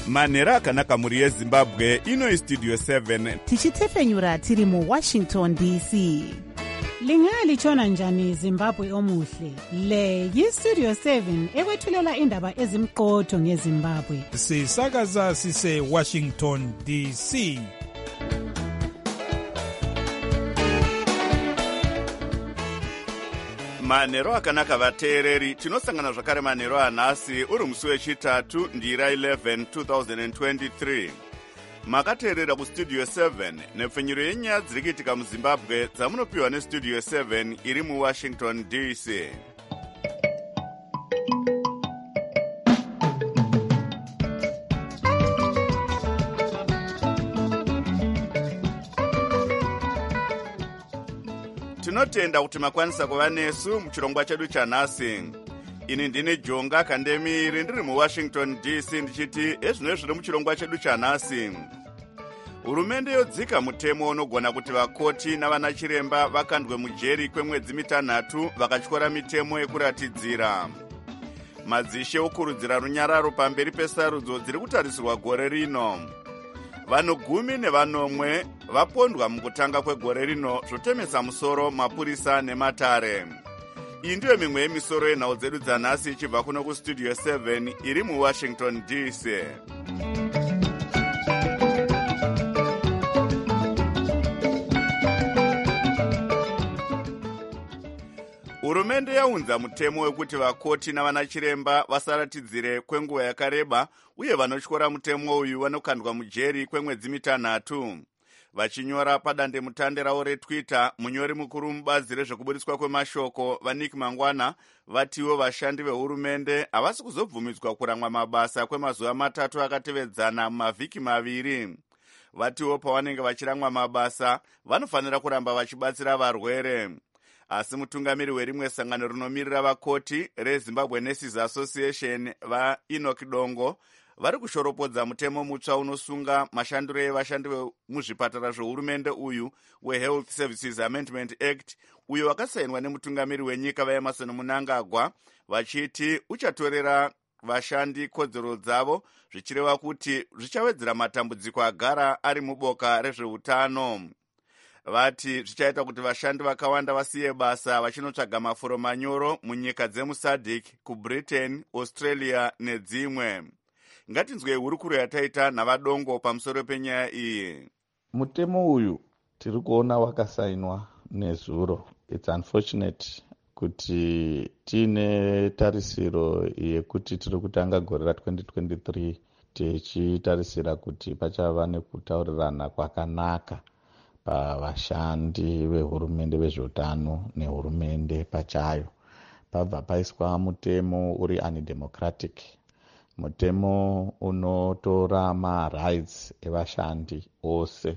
manhero akanaka mhuri yezimbabwe. Ino istudio 7 tichitefenyura tiri muwashington dc. Lingalitshona njani Zimbabwe omuhle? Le yistudio 7 ekwethulela indaba ezimqotho ngeZimbabwe. Sisakaza sise Washington DC. manhero akanaka vateereri, tinosangana zvakare manhero anhasi uri musi wechitatu ndira 11 2023. makateerera kustudio 7 nepfenyuro yenyaya dziri kuitika muzimbabwe dzamunopiwa nestudio 7 iri muwashington dc. tinotenda kuti makwanisa kuva nesu muchirongwa chedu chanhasi. ini ndine Jonga Kandemiri ndiri muwashington dc ndichiti ezvino zviri muchirongwa chedu chanhasi. hurumende yodzika mutemo unogona kuti vakoti navanachiremba vakandwe mujeri kwemwedzi 3 vakatyora mitemo yekuratidzira. madzishe okurudzira runyararo pamberi pesarudzo dziri kutarisirwa gore rino. vanhu 10 vapondwa mukutanga kwegore rino zvotemesa musoro mapurisa nematare. iyi ndiyo mimwe yemisoro yenhau dzedu dzanhasi ichibva kuno kustudio 7 iri muwashington dc. hurumende yaunza mutemo wekuti vakoti navanachiremba vasaratidzire kwenguva yakareba uye vanotyora mutemo uyu vanokandwa mujeri kwemwedzi 3. vachinyora padandemutande ravo retwitter, munyori mukuru mubazi rezvekubudiswa kwemashoko vaNick Mangwana vatiwo vashandi vehurumende havasi kuzobvumidzwa kuramwa mabasa kwemazuva 3 akatevedzana mumavhiki 2. vatiwo pavanenge vachiramwa mabasa vanofanira kuramba vachibatsira varwere. asi mutungamiri werimwe sangano rinomirira vakoti reZimbabwe Nurses Association vaEnoch Dongo vari kushoropodza mutemo mutsva unosunga mashandiro evashandi vemuzvipatara zvehurumende uyu weHealth Services Amendment Act, uyo wakasainwa nemutungamiri wenyika vaEmmerson Mnangagwa, vachiti uchatorera vashandi kodzero dzavo, zvichireva kuti zvichawedzera matambudziko agara ari muboka rezveutano. vati zvichaita kuti vashandi vakawanda vasiye basa vachinotsvaga mafuro manyoro munyika dzemuSADC, kuBritain, Australia nedzimwe. ngatinzwe hurukuro yataita navadongo pamusoro penyaya iyi. mutemo uyu tiri kuona wakasainwa nezuro. It's unfortunate kuti tiine tarisiro yekuti tiri kutanga gore ra2023 tichitarisira kuti pachava nekutaurirana kwakanaka pavashandi vehurumende vezveutano nehurumende pachayo. pabva paiswa mutemo uri undemocratic, mutemo unotora marights evashandi ose.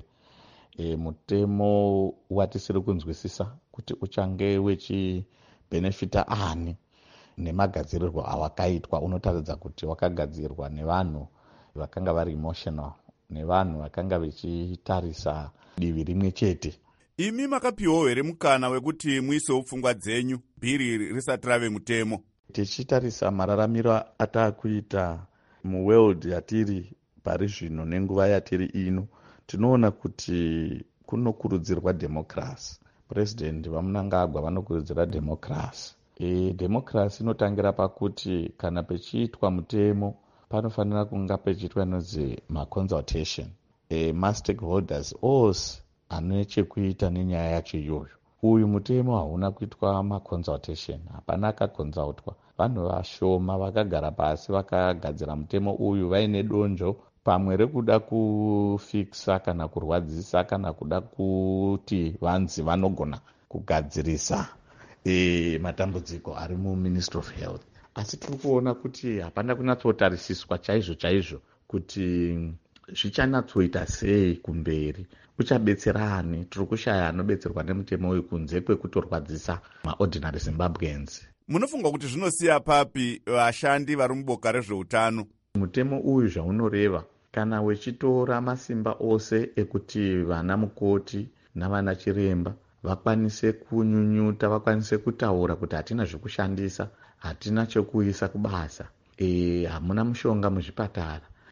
mutemo watisiri kunzwisisa kuti uchange wechibhenefita ani nemagadzirirwo awakaitwa. unotaridza kuti wakagadzirwa nevanhu vakanga vari emotional, nevanhu vakanga vechitarisa divi rimwe chete. imi makapiwawo here mukana wekuti muisewo pfungwa dzenyu bhiri risati rave mutemo? tichitarisa mararamiro ataakuita muworld yatiri pari zvino nenguva yatiri ino, tinoona kuti kunokurudzirwa democracy. President vaMnangagwa vanokurudzira democracy. Democracy inotangira pakuti kana pechiitwa mutemo panofanira kunga pechiitwa nozi maconsultation. Mastakeholders ose anechekuita nenyaya yacho iyoyo. uyu mutemo hauna kuitwa maconsultation, hapana akakonzultwa. vanhu vashoma vakagara pasi vakagadzira mutemo uyu vaine donzvo pamwe rekuda kufikisa kana kurwadzisa kana kuda kuti vanzi vanogona kugadzirisa matambudziko ari muMinistry of Health. asi tiri kuona kuti hapana kunyatsotarisiswa chaizvo kuti zvichanatsoita sei kumberi, uchabetserani. tiri kushaya anobetserwa nemutemo uyu kunze kwekutorwadzisa maordinary Zimbabweans. munofunga kuti zvinosiya papi vashandi vari muboka rezveutano? mutemo uyu zvaunoreva, kana wechitora masimba ose ekuti vana mukoti navana chiremba vakwanise kunyunyuta, vakwanise kutaura kuti hatina zvekushandisa, hatina chekuisa kubasa, hamuna mushonga muzvipatara,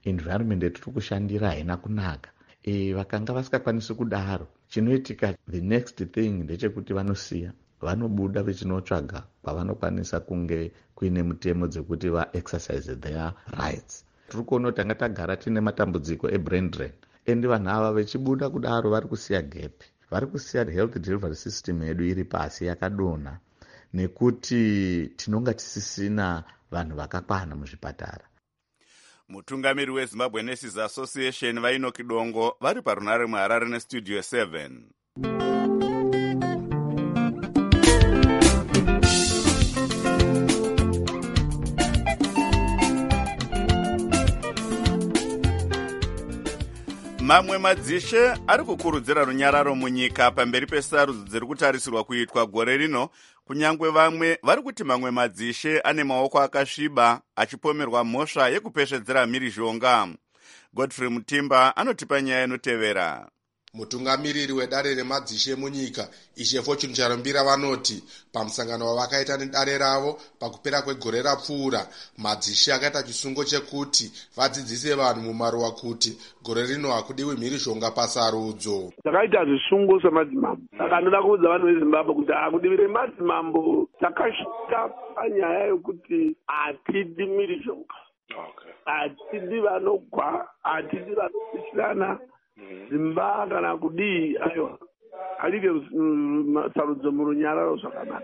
environment yatiri kushandira haina kunaka. Vakanga vasingakwanisi kudaro, chinoitika the next thing ndechekuti vanosiya, vanobuda vechinotsvaga kwavanokwanisa kunge kuine mutemo dzekuti va-exercise their rights. Tiri kuona kuti tanga tagara tine matambudziko ebrain drain, endi vanhu ava vechibuda kudaro vari kusiya gap, vari kusiya health delivery system yedu iri pasi yakadonha, nekuti tinonga tisisina vanhu vakakwana muzvipatara. Mutungamiri weZimbabwe Nurses Association vainoki Dongo vari parunare muHarare nestudio 7. Mamwe madzishe ari kukurudzira runyararo munyika pamberi pesarudzo dziri kutarisirwa kuitwa gore rino, kunyangwe vamwe vari kuti mamwe madzishe ane maoko akasviba achipomerwa mhosva yekupeshedzera mhirizhonga. Godfrey Mutimba anotipa nyaya inotevera. Mutungamiriri wedare remadzishe munyika Ishe Fortune Charumbira vanoti pamusangano wavakaita nedare ravo pakupera kwegore rapfuura, madzishe akaita chisungo chekuti vadzidzise vanhu mumaruwa kuti gore rino hakudiwi mhirizhonga pasarudzo. Takaita zvisungo semadzimambo, saka ndoda kuudza vanhu veZimbabwe kuti hakudivire madzimambo. Takasvika panyaya yokuti hatidi mhirizhonga, hatidi vanogwa, hatidi vanopishirana zimba kana kudii. Aiwa, alike sarudzo murunyararo zvakanaka.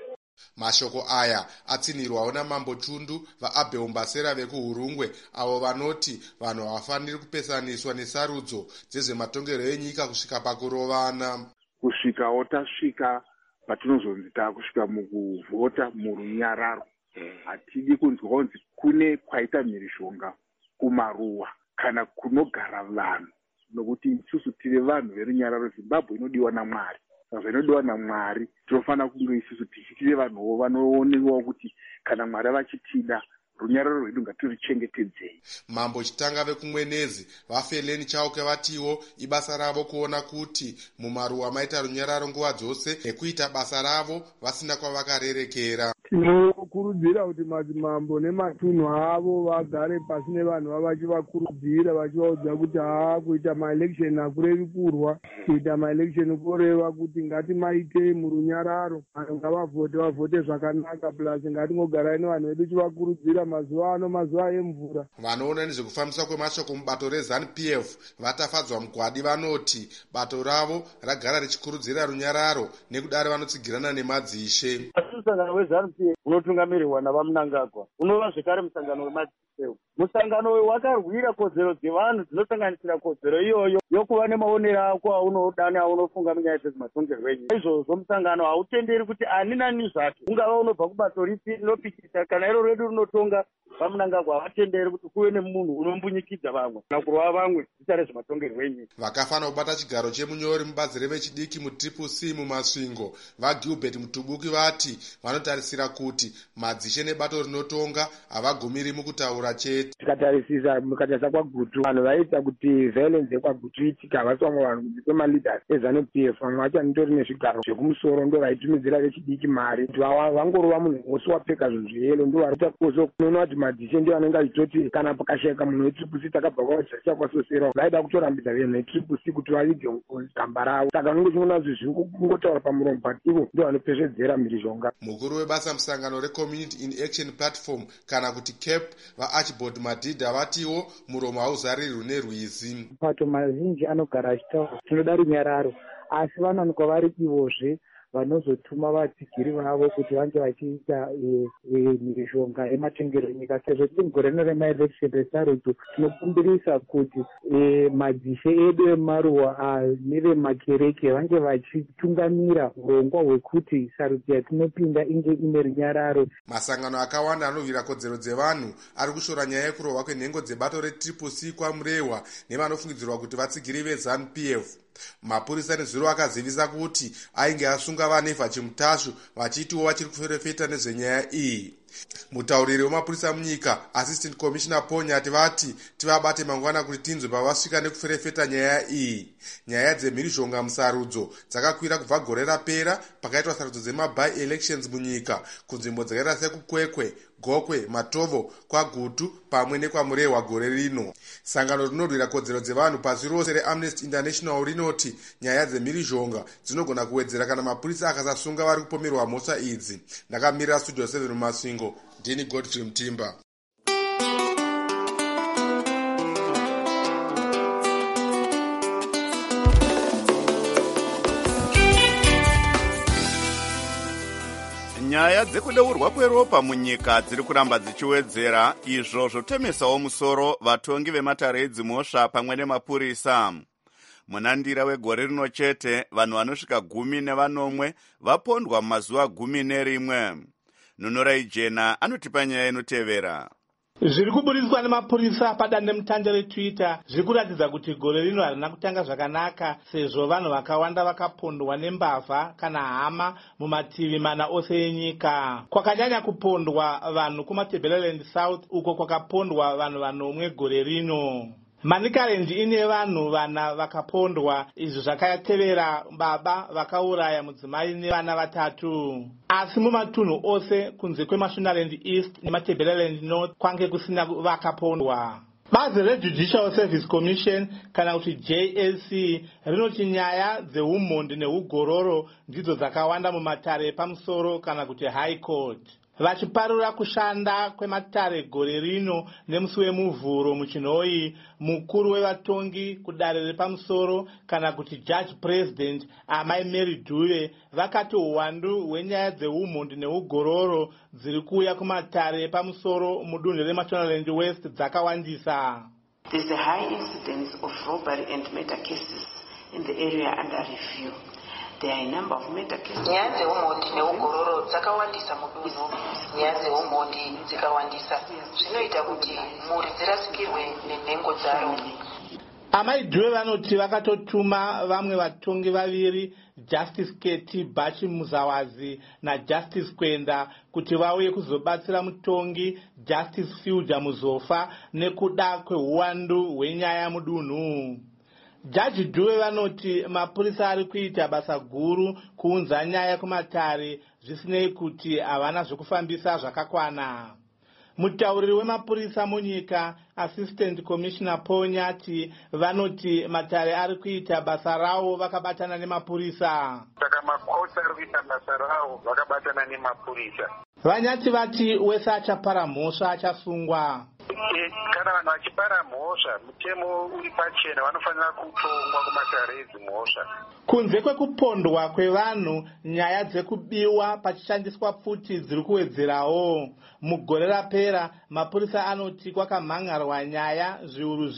Mashoko aya atsinirwawo naMambo Chundu vaAbheumbasera vekuHurungwe, avo vanoti vanhu havafaniri kupesaniswa nesarudzo dzezvematongero enyika kusvika pakurovana. Kusvikawo tasvika patinozonzi takusvika mukuvhota murunyararo, hatidi kunzwa kunzi kune kwaita mhirizhonga kumaruwa kana kunogara vanhu, nokuti isusu tiri vanhu verunyararo. Zimbabwe inodiwa naMwari, saka inodiwa naMwari tinofanira kunge isusu tichitire vanhuwo vanoonewawo kuti kana Mwari vachitida runyararo rwedu ngatirichengetedzei. Mambo Chitanga vekumwenezi vaFeleni Chauke vatiwo ibasa ravo kuona kuti mumaruwa maita runyararo nguva dzose nekuita basa ravo vasina kwavakarerekera. Tinokurudzira kuti madzimambo nematunhu avo vagare pasi nevanhu vavo vachivakurudzira, vachivaudza kuti kuita maelection hakurevi kurwa, kuita maelection kureva kuti ngatimaite murunyararo, vanhu ngavavhote, vavhote zvakanaka, plus ngatingogarai nevanhu vedu chivakurudzira mazuva ano, mazuva emvura. Vanoona nezvekufambiswa kwemashoko mubato reZANU-PF vatafadzwa mugwadi vanoti bato ravo ragara richikurudzira runyararo nekudare vanotsigirana nemadzishe. Musangano weZANU-PF unotungamirirwa navaMnangagwa unova zvekare musangano wemadzishe. Musangano uyu wakarwira kodzero dzevanhu dzinosanganisira kodzero iyoyo yokuva nemaonero ako aunodana aunofunga munyaya dzezvematongerwo enyika. Izvozvo musangano hautenderi kuti ani nani zvake, ungava unobva kubato ripi rinopikisa, kana iro redu rinotonga, vaMnangagwa havatenderi kuti kuve nemunhu unombunyikidza vamwe kana kurova vamwe zita rezvematongerwo enyika. Vakafanira kubata chigaro chemunyori mubazi revechidiki muTriple-C mumasvingo vaGilbert Mutubuki vati vanotarisira kuti madzishe nebato rinotonga havagumiri mukutaura chete. Tikatarisa mukatarisa kwaGutu, vanhu vaita kuti violence yekwaGutu itika havasi vamwe vanhu kunze kwemaleaders eZANU-PF, vamwe vacho vanitori nezvigaro zvekumusoro ndo vaitumidzira vechidiki mari kuti vangorova munhu wose wapfeka zvinhu zveyero ndo varikuita koso. Unoona kuti madzishe ndiwo anenge achitoti kana pakashayika munhu weTriple-C takabva kwavachasha kwasosera, vaida kutorambidza vanhu veTriple-C kuti vaige gamba ravo. Saka unenge uchiona kuti zviri kungotaura pamuromo but ivo ndo vanopeshedzera mhirizhonga. Mukuru webasa musangano reCommunity in Action Platform kana kuti CAP vaArchibald Madhidha vatiwo muromo hauzarirwi nerwizi. Mapato mazhinji anogara achitaura tinoda runyararo, asi vanowanikwa vari ivozve vanozotuma vatsigiri vavo kuti vange vachiita mhirizhonga yematengero enyika. Sezvo tiri mugore rino remaelection resarudzo, tinokumbirisa kuti madzishe edu emaruwa nevemakereke vange vachitungamira urongwa hwekuti sarudzo yatinopinda inge ine runyararo. Masangano akawanda anovhira kodzero dzevanhu ari kushora nyaya yekurohwa kwenhengo dzebato reTriple-C kwaMurehwa nevanofungidzirwa kuti vatsigiri veZANU-PF. Mapurisa nezuro akazivisa kuti ainge asunga vaNevha Chimutashu vachitiwo vachiri kuferefeta nezvenyaya iyi. Mutauriri wemapurisa munyika Assistant Commissioner Ponyati vati tivabate mangwana kuti tinzwe pavasvika nekuferefeta nyaya iyi. Nyaya dzemhirizhonga musarudzo dzakakwira kubva gore rapera pakaitwa sarudzo dzemaby elections munyika kunzvimbo dzakaita sekukwekwe, Gokwe, Matovo, kwaGutu pamwe nekwamurehwa gore rino. Sangano rinorwira kodzero dzevanhu pasi rose reAmnesty International rinoti nyaya dzemhirizhonga dzinogona kuwedzera kana mapurisa akasasunga vari kupomerwa mhosva idzi. Ndakamirira Studio 7 muMasvingo, ndini Godfrey Mtimba. Nyaya dzekudeurwa kweropa munyika dziri kuramba dzichiwedzera, izvo zvotemesawo musoro vatongi vematare edzimhosva pamwe nemapurisa. Munandira wegore rino chete vanhu vanosvika 14 vapondwa mumazuva 11. Nunurai Jena anotipa nyaya inotevera. Zviri kuburiswa nemapurisa padandemutande reTwitter zviri kuratidza kuti gore rino harina kutanga zvakanaka, sezvo vanhu vakawanda vakapondwa nembavha kana hama mumativi mana ose enyika. Kwakanyanya kupondwa vanhu kumaTebeleland South, uko kwakapondwa vanhu 9 gore rino. Manicaland ine vanhu 4 vakapondwa, izvi zvakatevera baba vakauraya mudzimai nevana 3. Asi mumatunhu ose kunze kweMashonaland East nemaTebeleland North kwange kusina vakapondwa. Bazi reJudicial Service Commission kana kuti JSC rinoti nyaya dzeumhondi neugororo ndidzo dzakawanda mumatare pamusoro kana kuti High Court. Vachiparura kushanda kwematare gore rino nemusi wemuvhuro muchinhoi, mukuru wevatongi kudare repamusoro kana kuti Judge President Amai Mary Dube vakati uwandu hwenyaya dzeumhondi neugororo dziri kuuya kumatare epamusoro mudunhu reMashonaland West dzakawandisa. There's a high incidence of robbery and murder cases in the area under review. There are a number of murder cases. Nyaya dzeumhondi neugororo dzakawandisa mudunhu. Nyaya dzeumhondi dzikawandisa zvinoita kuti mhuri dzirasikirwe nenhengo dzaro. Amai Dube vanoti vakatotuma vamwe vatongi 2, Justice Keti Bachi Muzawazi naJustice Kwenda, kuti vauye kuzobatsira mutongi Justice Fiuja Muzofa nekuda kweuwandu hwenyaya mudunhu. Jaji Dube vanoti mapurisa ari kuita basa guru kuunza nyaya kumatare zvisinei kuti havana zvokufambisa zvakakwana. Mutauriri wemapurisa munyika Assistant Commissioner Ponyati vanoti matare ari kuita basa rawo vakabatana nemapurisa. Saka makoti ari kuita basa rawo vakabatana nemapurisa. Vanyati vati wese achapara mhosva achasungwa. Kana vanhu vachipara mhosva, mutemo uri pachena, vanofanira kutongwa kumatare edzimhosva. Kunze kwekupondwa kwevanhu, nyaya dzekubiwa pachishandiswa pfuti dziri kuwedzerawo. Mugore rapera, mapurisa anoti kwakamhangarwa nyaya zviuru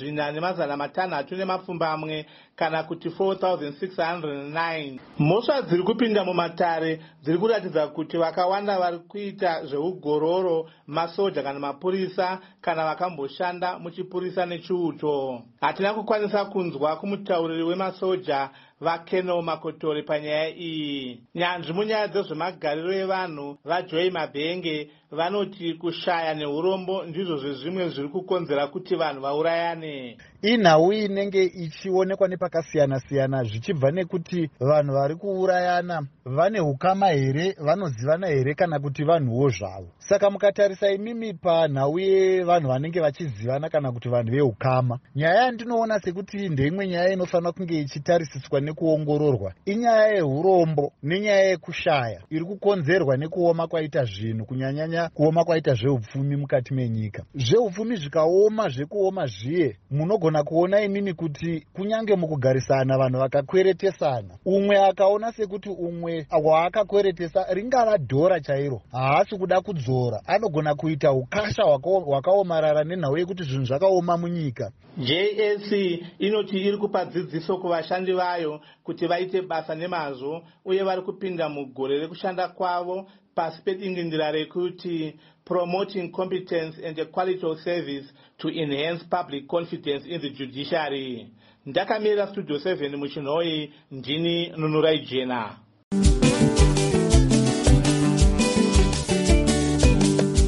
4,600 kana kuti 4,609. Mhosva dziri kupinda mumatare dziri kuratidza kuti vakawanda vari kuita zveugororo, masoja kana mapurisa kana vakamboshanda muchipurisa nechiuto. Hatina kukwanisa kunzwa kumutauriri wemasoja vaKeno Makotore panyaya iyi. Nyanzvi munyaya dzezvemagariro evanhu vaJoy Mabhenge vanoti kushaya neurombo ndizvo zvezvimwe zviri kukonzera kuti vanhu vaurayane. Inhau inenge ichionekwa nepakasiyana-siyana zvichibva nekuti vanhu vari kuurayana vane ukama here, vanozivana here kana kuti vanhuwo zvavo. Saka mukatarisa imimi panhau yevanhu vanenge vachizivana kana kuti vanhu veukama, nyaya yandinoona sekuti ndeimwe nyaya inofanira kunge ichitarisiswa nekuongororwa inyaya yeurombo nenyaya yekushaya iri kukonzerwa nekuoma kwaita zvinhu, kunyanyanya kuoma kwaita zveupfumi mukati menyika. Zveupfumi zvikaoma, zvekuoma zviye, munogona kuona imimi kuti kunyange mukugarisana vanhu vakakweretesana, umwe akaona sekuti umwe waakakweretesa ringava dhora chairo, haasi kuda kudzora, anogona kuita ukasha hwakaomarara nenhau yekuti zvinhu zvakaoma munyika. JSC inoti iri kupa dzidziso kuvashandi vayo kuti vaite basa nemazvo uye vari kupinda mugore rekushanda kwavo pasi pedingindira rekuti promoting competence and the quality of service to enhance public confidence in the judiciary. Ndakamirira Studio 7 muchinhoi, ndini Nunurai Jena.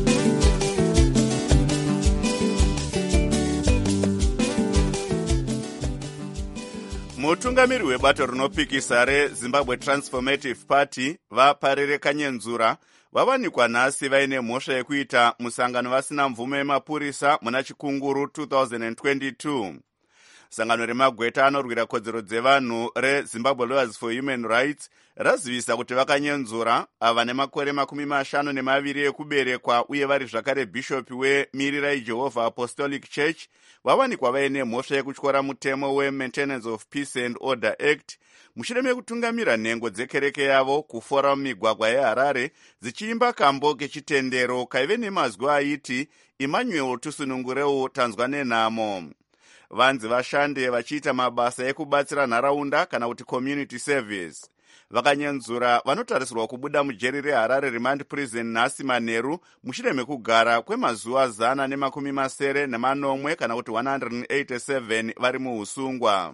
mutungamiri webato rinopikisa rezimbabwe transformative party vaparere kanyenzura vavanikwa nhasi vaine mhosva yekuita musangano vasina mvumo yemapurisa muna chikunguru 2022. sangano remagweta anorwira kodzero dzevanhu rezimbabwe lawyers for human rights razivisa kuti vakanyenzura ava nemakore 52 ekuberekwa uye vari zvakare bhishopi wemirirai jehovah apostolic church vavanikwa vaine mhosva yekutyora mutemo we-Maintenance of Peace and Order Act mushure mekutungamira nhengo dzekereke yavo kufora mumigwagwa yeharare dzichiimba kambo kechitendero kaive nemazwi aiti Emmanuel tusunungureu tanzwa nenhamo. vanzi vashande vachiita mabasa ekubatsira nharaunda kana kuti community service. vakanyenzura vanotarisirwa kubuda mujeri reharare remand prison nhasi manheru mushure mekugara kwemazuva 180 kana kuti 187 vari muusungwa.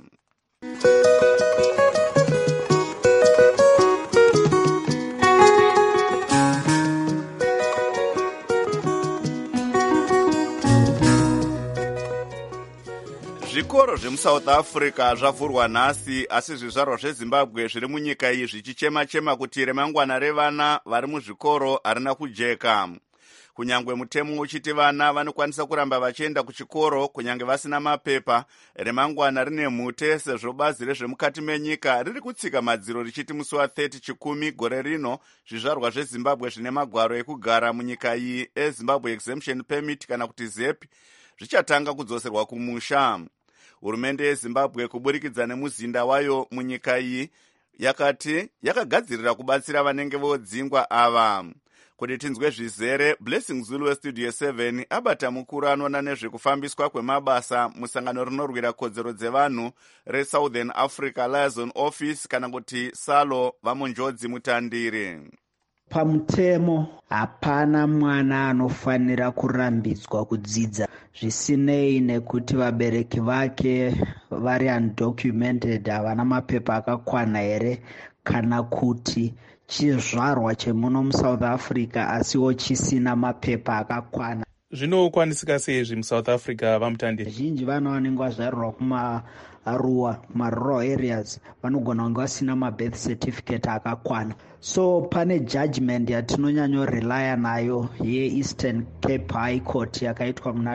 zvikoro zvemusouth africa zvavhurwa nhasi asi zvizvarwa zvezimbabwe zviri munyika iyi zvichichema-chema kuti remangwana revana vari muzvikoro harina kujeka. kunyange mutemo uchiti vana vanokwanisa kuramba vachienda kuchikoro kunyange vasina mapepa, remangwana rine mhute sezvo bazi rezvemukati menyika riri kutsika madziro richiti musi wa30 chikumi gore rino zvizvarwa zvezimbabwe zvine magwaro ekugara munyika iyi ezimbabwe exemption permit kana kuti zep zvichatanga kudzoserwa kumusha. hurumende yezimbabwe kuburikidza nemuzinda wayo munyika iyi yakati yakagadzirira kubatsira vanenge vodzingwa ava. kuti tinzwe zvizere, Blessing Zulu westudio 7 abata mukuru anoona nezvekufambiswa kwemabasa musangano rinorwira kodzero dzevanhu reSouthern Africa Liaison Office kana kuti SALO vamunjodzi mutandiri. Pamutemo hapana mwana anofanira kurambidzwa kudzidza zvisinei nekuti vabereki vake vari undocumented, havana mapepa akakwana here, kana kuti chizvarwa chemuno muSouth Africa asiwo chisina mapepa akakwana. Zvinokwanisika sei muSouth Africa vamutandiri? Zhinji vana vanenge vazvarirwa kumarural areas vanogona kunge vasina mabirth certificate akakwana. So pane judgment yatinonyanyorelaya nayo yeEastern Cape High Court yakaitwa muna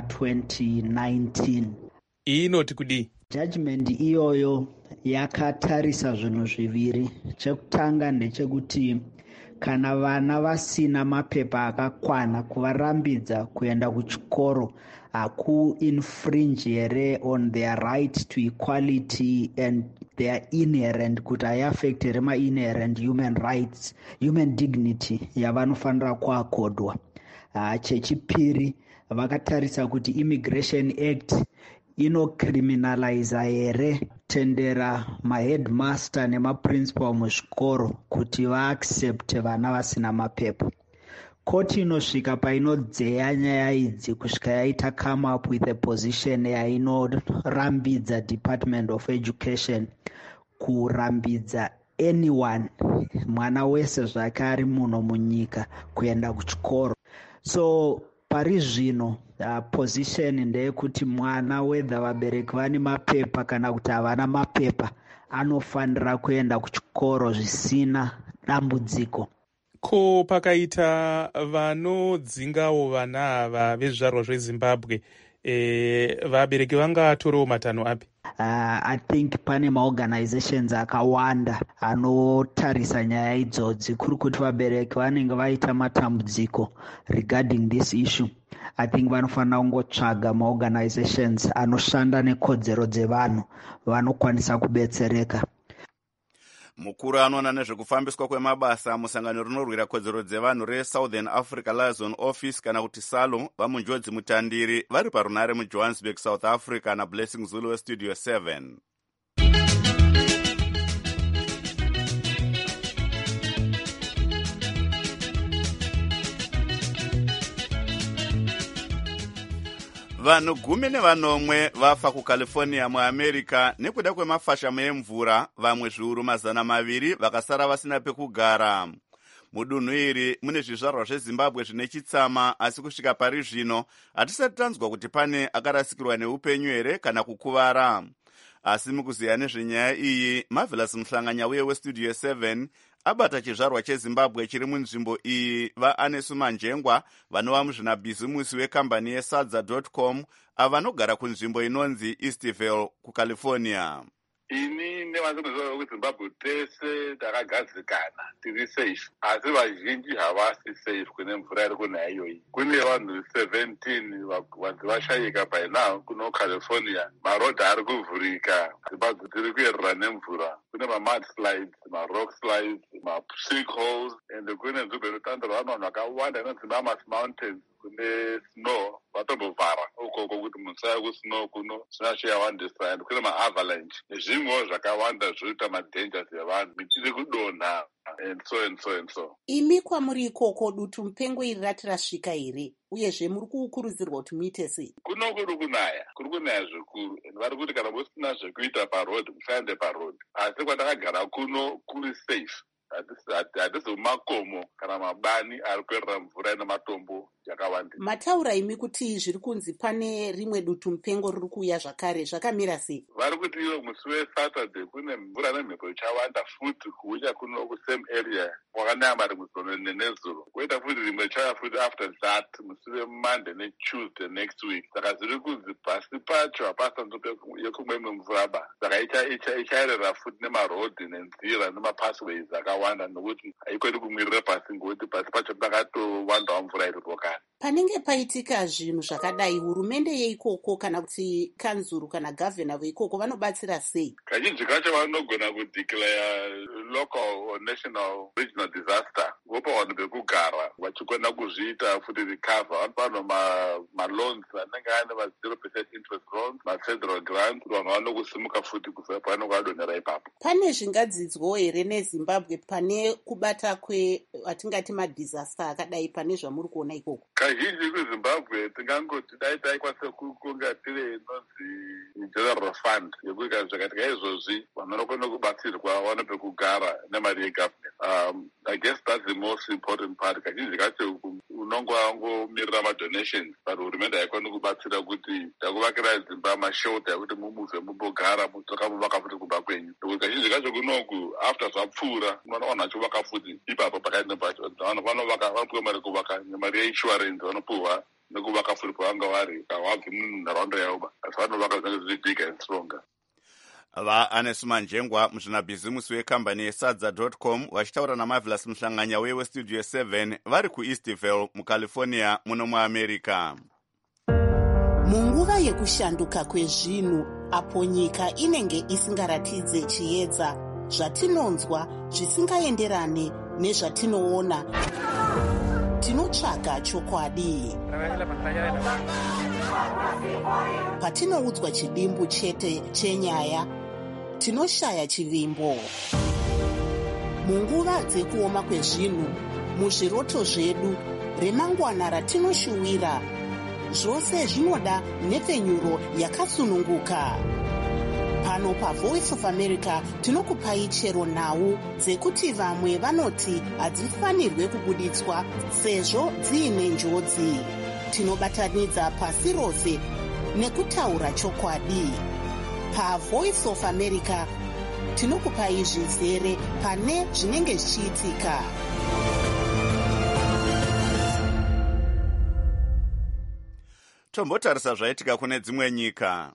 2019. Iyi inoti kudii? Judgment iyoyo yakatarisa zvinhu zviviri. Chekutanga ndechekuti kana vana vasina mapepa akakwana kuvarambidza kuenda kuchikoro haku-infringe here on their right to equality and their inherent, kuti haiaffect here ma-inherent human rights, human dignity yavanofanira kuakodwa. Chechipiri vakatarisa kuti Immigration Act inocriminaliza here tendera maheadmaster nemaprincipal muzvikoro kuti vaaccepte vana vasina mapepa. Koti inosvika painodzeya nyaya idzi kusvika yaita come up with a position yainorambidza Department of Education kurambidza anyone, mwana wese zvake ari muno munyika kuenda kuchikoro. So pari zvino position ndeyekuti mwana whether vabereki vane mapepa kana kuti havana mapepa anofanira kuenda kuchikoro zvisina dambudziko. Ko pakaita vanodzingawo vana ava vezvizvarwa zvezimbabwe, vabereki vangatorewo matanho api? I think pane maorganizations akawanda anotarisa nyaya idzodzi, kuri kuti vabereki vanenge vaita matambudziko regarding this issue. I think vanofanira kungotsvaga maorganizations anoshanda nekodzero dzevanhu vanokwanisa kubetsereka. mukuru anoona nezvekufambiswa kwemabasa musangano rinorwira kodzero dzevanhu reSouthern Africa Liaison Office kana kuti SALO vamunjodzi mutandiri vari parunare muJohannesburg, South Africa naBlessing Zulu westudio 7. vanhu 10 vafa kuCalifornia muAmerica nekuda kwemafashamo emvura, vamwe zviuru 200 vakasara vasina pekugara. mudunhu iri mune zvizvarwa zvezimbabwe zvine chitsama, asi kusvika pari zvino hatisati tanzwa kuti pane akarasikirwa neupenyu here kana kukuvara. asi mukuziya nezvenyaya iyi, Marvelous Mhlanganya uye westudio 7 abata chizvarwa chezimbabwe chiri munzvimbo iyi vaAnesu Manjengwa vanova muzvinabhizimusi wekambani yesadza.com avanogara kunzvimbo inonzi Eastville kuCalifornia. Ini nevanoziva kuti Zimbabwe tese takagadzikana tiri safe, asi vazhinji havasi safe kune mvura iri kunaya iyoyi. Kune vanhu 17 vanhu vashayika by now kuno California. Marodhi ari kuvhurika, Zimbabwe tiri kuyerera nemvura. Kune mamudslides, marock slides, sinkholes, and kune nzvimbo inotandorwa vanhu vakawanda inonzi Mammoth Mountains. Kune snow vatombovhara ukoko kuti musaya kusnow kuno zvinachiyawandisa, and kune maavalanche nezvimwewo zvakawanda zvoita madangers evanhu, miti iri kudonha and so. Imi kwamuri ikoko dutu mupengo iri rati rasvika here, uyezve muri kukurudzirwa kuti muite sei? Kuno kuri kunaya zvikuru, vari kuti kana musina zvekuita parodhi musaende parodhi, asi kwatakagara kuno kuri safe. Hatisi mumakomo kana mabani ari kuerera mvura ine matombo yakawanda. Mataura imi kuti zviri kunzi pane rimwe dutu mupengo riri kuuya zvakare, zvakamira sei? Vari kuti iwo musi weSaturday kune mvura nemhepo ichawanda futi kuuya kuno kusame area kwakanaya mari muzono nezuro, koita futi rimwe chaya futi after that musi weMonday neTuesday next week. Saka zviri kunzi pasi pacho hapasa nzvimbo yekumwe imwe mvura ba, saka ichaerera futi nemarodhi nenzira nemapathways akawanda, nokuti haikoni kumwirira pasi ngokuti pasi pacho pakatowandawo mvura iripo kare. Panenge paitika zvinhu zvakadai, hurumende yeikoko kana kuti kanzuru kana gavhena veikoko vanobatsira sei? Kazhinji kacho vanogona kudeclare local or national regional disaster, vopa vanhu pekugara vachikona kuzviita futi recover. Vanopano maloans anenge ane ma0% interest loans, mafederal grants, vanhu vanokusimuka futi kubva pavanenge vadonhera ipapo. Pane zvingadzidzwawo here neZimbabwe pane kubata atingati madisaster akadai pane zvamuri kuona ikoko? Kazhinji kuZimbabwe tingangoti dai taikwanisa kunga tiri inonzi general fund yekuti zvakatika izvozvi vanhu vanokona kubatsirwa vane pekugara nemari yegovernment. I guess that's the most important part. Kazhinji kacho unongo wangomirira madonations, but hurumende haikoni kubatsira kuti takuvakira dzimba mashelter ekuti mumuze mumbogara mutokamuvaka futi kumba kwenyu. Nekuti kazhinji kacho kunoku after zvapfuura vanowana chivaka futi ipapo pakaenda pacho. Vanhu vanopuwa mari kuvaka nemari yeinsurance vanopuhwa nekuvaka futi pavanga vari kawabvi munharaunda yavo, asi vanovaka zvinenge zviri big and stronger. vaAnesu Manjengwa muzvinabhizimusi wekambani yesadza.com vachitaura naMarvelous Mhlanganya westudio 7 vari kuEastville muCalifornia muno muAmerica. Munguva yekushanduka kwezvinhu, apo nyika inenge isingaratidze chiedza, zvatinonzwa zvisingaenderane nezvatinoona, tinotsvaga chokwadi. Patinoudzwa chidimbu chete chenyaya, tinoshaya chivimbo. Munguva dzekuoma kwezvinhu, muzviroto zvedu, remangwana ratinoshuwira, zvose zvinoda nhepfenyuro yakasununguka. Pano paVoice of America tinokupai chero nhau dzekuti vamwe vanoti hadzifanirwe kubuditswa sezvo dziine njodzi. Tinobatanidza pasi rose nekutaura chokwadi. PaVoice of America tinokupai zvizere pane zvinenge zvichiitika. Tombotarisa zvaitika kune dzimwe nyika.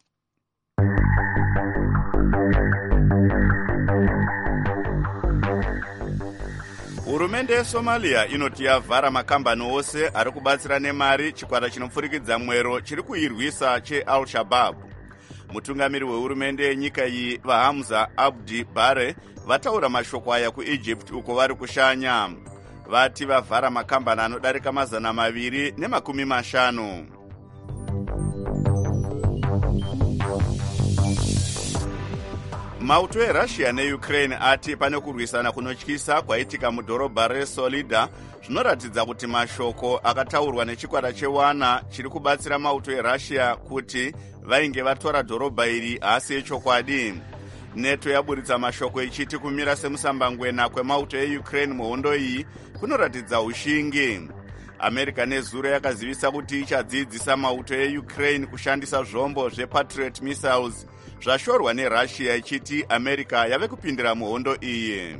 Hurumende yeSomalia inoti yavhara makambani ose ari kubatsira nemari chikwata chinopfurikidza mwero chiri kuirwisa cheAl-Shabaab. Mutungamiri wehurumende yenyika iyi vaHamza Abdi Bare vataura mashoko aya kuEgypt uko vari kushanya. Vati vavhara makambani anodarika 250. Mauto eRussia neUkraine ati pane kurwisana kunotyisa kwaitika mudhorobha reSolida zvinoratidza kuti mashoko akataurwa nechikwata chewana chiri kubatsira mauto eRussia kuti vainge vatora dhorobha iri haasi echokwadi. NATO yaburitsa mashoko ichiti kumira semusambangwena kwemauto eUkraine muhondo iyi kunoratidza ushingi. America nezuro yakazivisa kuti ichadzidzisa mauto eUkraine kushandisa zvombo zvePatriot missiles zvashorwa nerussia ichiti america yave kupindira muhondo iyi.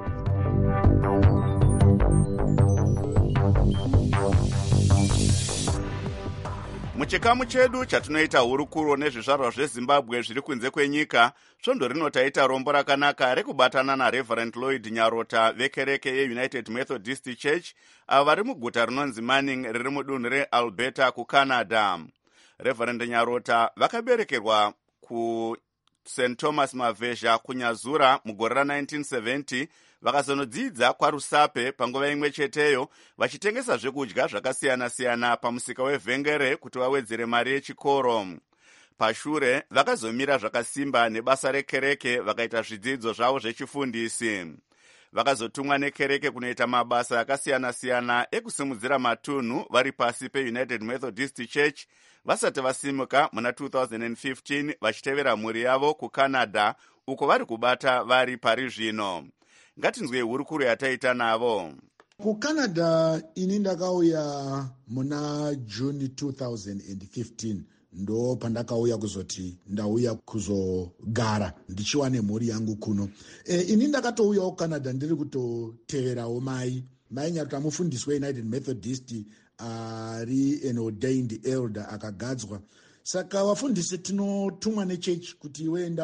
Muchikamu chedu chatinoita hurukuro nezvizvarwa zvezimbabwe zviri kunze kwenyika, svondo rino taita rombo rakanaka rekubatana naReverend Lloyd Nyarota vekereke yeUnited Methodist Church avo vari muguta rinonzi Manning riri mudunhu reAlberta kuCanada. Reverend Nyarota vakaberekerwa kuSt Thomas Mavhezha kunyazura mugore ra1970 vakazonodzidza kwaRusape panguva imwe cheteyo vachitengesa zvekudya zvakasiyana-siyana pamusika wevhengere kuti vawedzere mari yechikoro. Pashure vakazomira zvakasimba nebasa rekereke vakaita zvidzidzo zvavo zvechifundisi. Vakazotumwa nekereke kunoita mabasa akasiyana-siyana ekusimudzira matunhu vari pasi peUnited Methodist Church vasati vasimuka muna 2015 vachitevera mhuri yavo kuCanada uko vari kubata vari pari zvino. Ngatinzwe hurukuro yataita navo. KuCanada ini ndakauya muna June 2015 ndo pandakauya kuzoti ndauya kuzogara ndichiwa nemhuri yangu kuno. Ini ndakatouyawo kuCanada ndiri kutoteverawo mai Nyarota mufundisi weUnited Methodist ari an ordained elder akagadzwa. Saka vafundisi tinotumwa nechechi kuti iweenda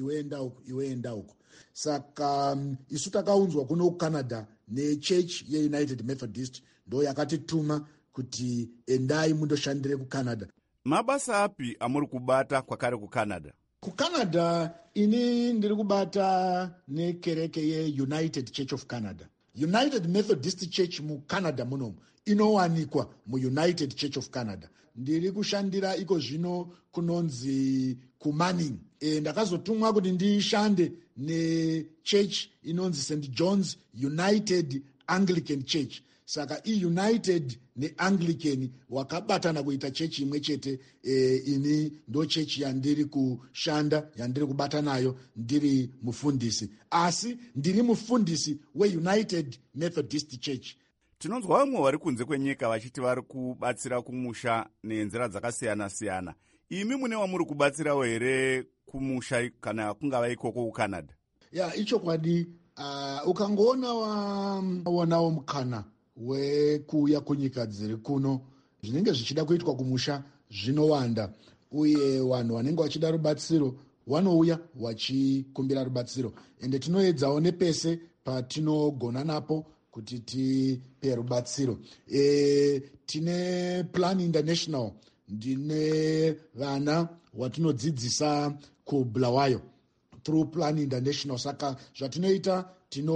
uku. Saka isu takaunzwa kuno kuCanada nechechi yeUnited Methodist ndo yakatituma kuti endai mundoshandire kuCanada. Mabasa api amuri kubata kwakare kuCanada? KuCanada ini ndiri kubata nekereke yeUnited Church of Canada. United Methodist Church muCanada munomu inowanikwa muUnited Church of Canada. Ndiri kushandira iko zvino kunonzi kuManning. Ndakazotumwa kuti ndishande nechurch inonzi St. John's United Anglican Church. Saka iUnited neAnglican wakabatana kuita chechi imwe chete. Ini ndo chechi yandiri kushanda, yandiri kubata nayo, ndiri mufundisi. Asi ndiri mufundisi weUnited Methodist Church. Tinonzwa vamwe vari kunze kwenyika vachiti vari kubatsira kumusha nenzira dzakasiyana-siyana. Imi mune wamuri kubatsirawo here kumusha kana kungava ikoko kuCanada? Ichokwadi. Ukangoona waonawo mukana wekuuya kunyika dziri kuno, zvinenge zvichida kuitwa kumusha zvinowanda, uye vanhu vanenge vachida rubatsiro vanouya vachikumbira rubatsiro, ende tinoedzawo nepese patinogona napo kuti tipe rubatsiro. Tine Plan International, ndine vana watinodzidzisa kuBulawayo through Plan International. Saka zvatinoita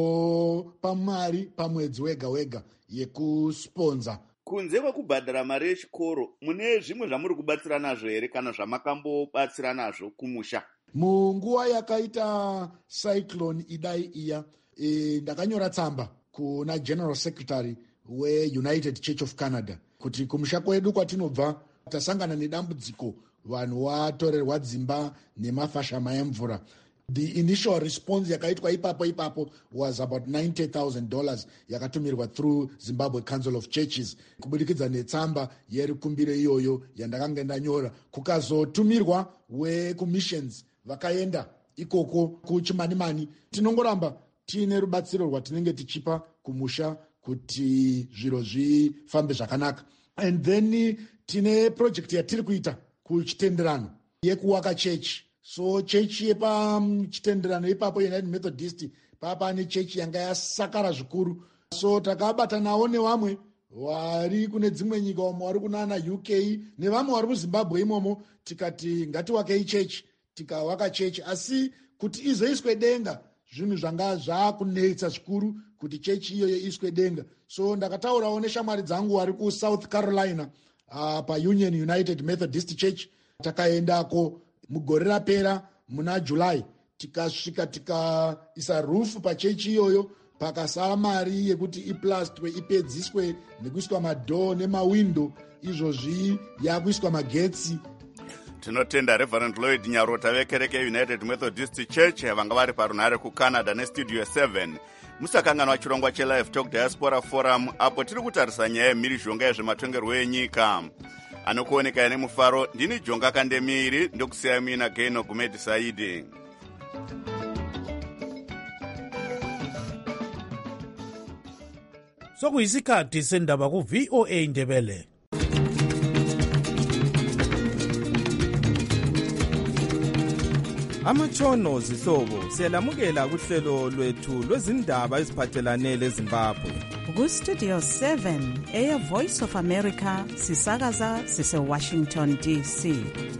tinopa mari pamwedzi wega yekusponza. Kunze kwekubhadhara mari yechikoro, mune zvimwe zvamuri kubatsira nazvo here kana zvamakambobatsira nazvo kumusha? Munguva yakaita cyclone idai iya, ndakanyora tsamba kuna General Secretary weUnited Church of Canada kuti kumusha kwedu kwatinobva tasangana nedambudziko, vanhu vatorerwa dzimba nemafashama emvura. The initial response yakaitwa ipapo was about $90,000 yakatumirwa through Zimbabwe Council of Churches kubudikidza netsamba yerikumbiro iyoyo yandakanga ndanyora. Kukazotumirwa wekumissions vakaenda ikoko kuchimanimani. Tinongoramba tiine rubatsiro rwatinenge tichipa kumusha kuti zviro zvifambe zvakanaka. And then tine project yatiri kuita kuchitenderano yekuwaka chechi. So chechi yepachitenderano ipapo United Methodist papa ne chechi yanga yasakara zvikuru. So takabata nawo nevamwe vari kune dzimwe nyika, vamwe vari kunana UK nevamwe vari kuZimbabwe imomo, tikati ngatiwakei chechi. Tikawaka chechi, asi kuti izoiswe denga zvinhu zvanga zvakunetsa zvikuru kuti chechi iyoyo iswe denga. So ndakataurawo neshamwari dzangu vari kuSouth Carolina paUnion United Methodist Church. Takaendako mugore rapera muna July, tikasvika tikaisa rufu pachechi iyoyo, pakasara mari yekuti iplastwe ipedziswe nekuiswa madhoo nemawindo, izvozvi yakuiswa magetsi. Tinotenda Reverend Lloyd Nyarota vekereke United Methodist Church vanga vari parunhare kuCanada neStudio 7. Musakanganwa chirongwa cheLive Talk Diaspora Forum apo tiri kutarisa nyaya yemhirizhonga yezvematongerwo enyika. anokuoneka nemufaro. Ndini Jonga Kandemiri, ndokusiya mina Geno Gumedi Saidi. Sokuyisikhathi sendaba ku VOA Ndebele. Amatshono zihlobo siyalamukela kuhlelo lwethu lwezindaba eziphathelane leZimbabwe. Ku Studio 7 Air Voice of America sisakaza sise Washington DC.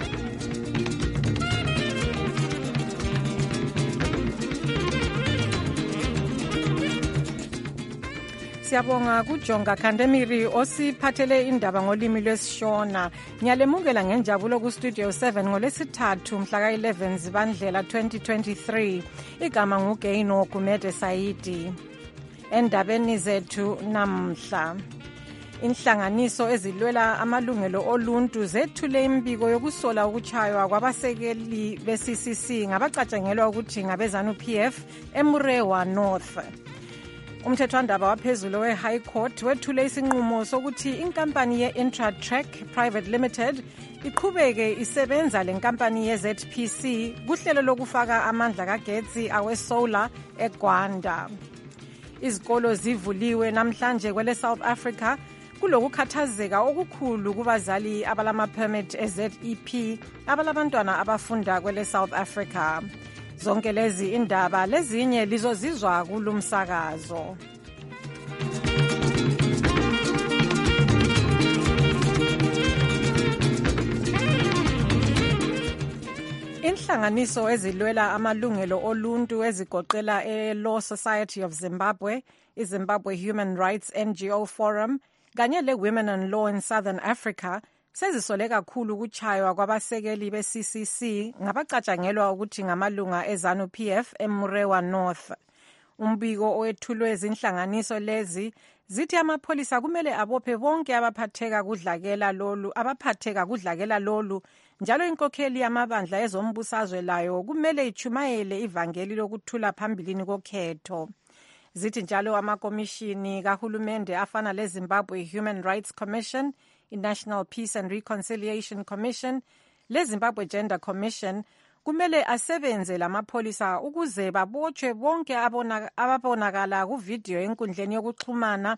Siyabonga kuJonga Kandemiri osiphathele indaba ngolimi lwesiShona. Ngiyalemukela ngenjabulo ku Studio 7 ngolesithathu mhla ka-11 Zibandlela 2023. Igama nguGeno Gumede Saidi. Endabeni zethu namhla, inhlanganiso ezilwela amalungelo oluntu zethule imbiko yokusola ukuchaywa kwabasekeli be-CCC ngabacatshangelwa ukuthi ngabe-ZANU-PF eMurewa North. Umthethwandaba waphezulu we-High Court wethule isinqumo sokuthi inkampani ye-Intratrack Private Limited iqhubeke isebenza lenkampani ye-ZPC kuhlelo lokufaka amandla kagetsi awe-solar eGwanda. Izikolo zivuliwe namhlanje kwele South Africa kulokukhathazeka okukhulu kubazali abalama-permit e-ZEP abalabantwana abafunda kwele South Africa. Zonke lezi indaba lezinye lizozizwa kulumsakazo. Inhlanganiso ezilwela amalungelo oluntu ezigoqela e-Law Society of Zimbabwe, iZimbabwe Human Rights NGO Forum, kanye le-Women in Law in Southern Africa sezisole kakhulu ukuchaywa kwabasekeli be-CCC ngabacatshangelwa ukuthi ngamalunga e-ZANU-PF eMurewa North. Umbiko owethulwe zinhlanganiso lezi zithi amapholisa kumele abophe bonke abaphatheka kudlakela lolu, njalo inkokheli yamabandla ezombusazwe layo kumele ichumayele ivangeli lokuthula phambilini kokhetho. Zithi njalo amakomishini kahulumende afana le-Zimbabwe Human Rights Commission, i-National Peace and Reconciliation Commission, le-Zimbabwe Gender Commission kumele asebenze lamapholisa ukuze babotshwe bonke ababonakala kuvidiyo enkundleni yokuxhumana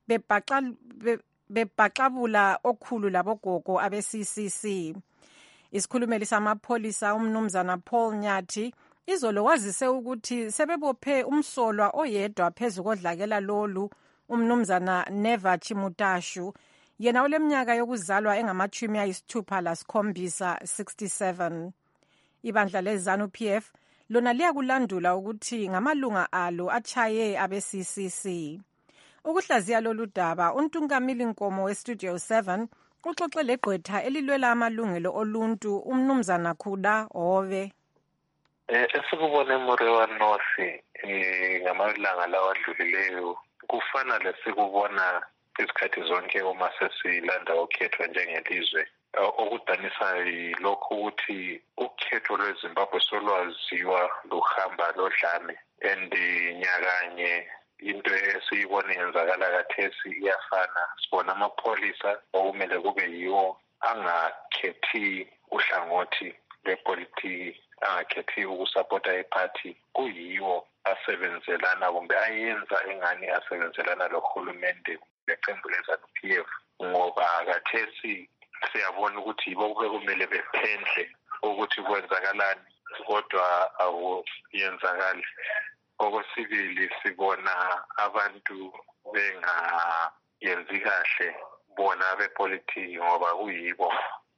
bebhaxabula okhulu labogogo abe-CCC. Isikhulumeli samapholisa umnumzana Paul Nyathi izolo wazise ukuthi sebebophe umsolwa oyedwa phezu kodlakela lolu, umnumzana Neva Chimutashu, yena oleminyaka yokuzalwa engama-67, 67. Ibandla le-ZANU-PF lona liyakulandula ukuthi ngamalunga alo achaye abe-CCC. Ukuhlaziya lolu daba, uNtungamili Nkomo we-Studio 7 uxoxe legqwetha elilwela amalungelo oluntu umnumzana Khuda Hove. Esikubona eMurewa North ngamalanga lawa adlulileyo kufana lesikubona izikhathi zonke uma sesilanda ukhetho njengelizwe. Okudanisayo yilokho ukuthi ukhetho lweZimbabwe solwaziwa luhamba lodlame, and nyakanye into esiyibona yenzakala kathesi iyafana. Sibona amapholisa okumele kube yiwo angakhethi uhlangothi lwepolitiki, angakhethi ukusapota iphathi, kuyiwo asebenzelana kumbe ayenza engani asebenzelana lohulumende leqembu le-ZANU-PF, ngoba kathesi siyabona ukuthi yibo kumele bephendle ukuthi kwenzakalani, kodwa akuyenzakali. Okwesibili, sibona abantu bengayenzi kahle bona bepolitiki, ngoba kuyibo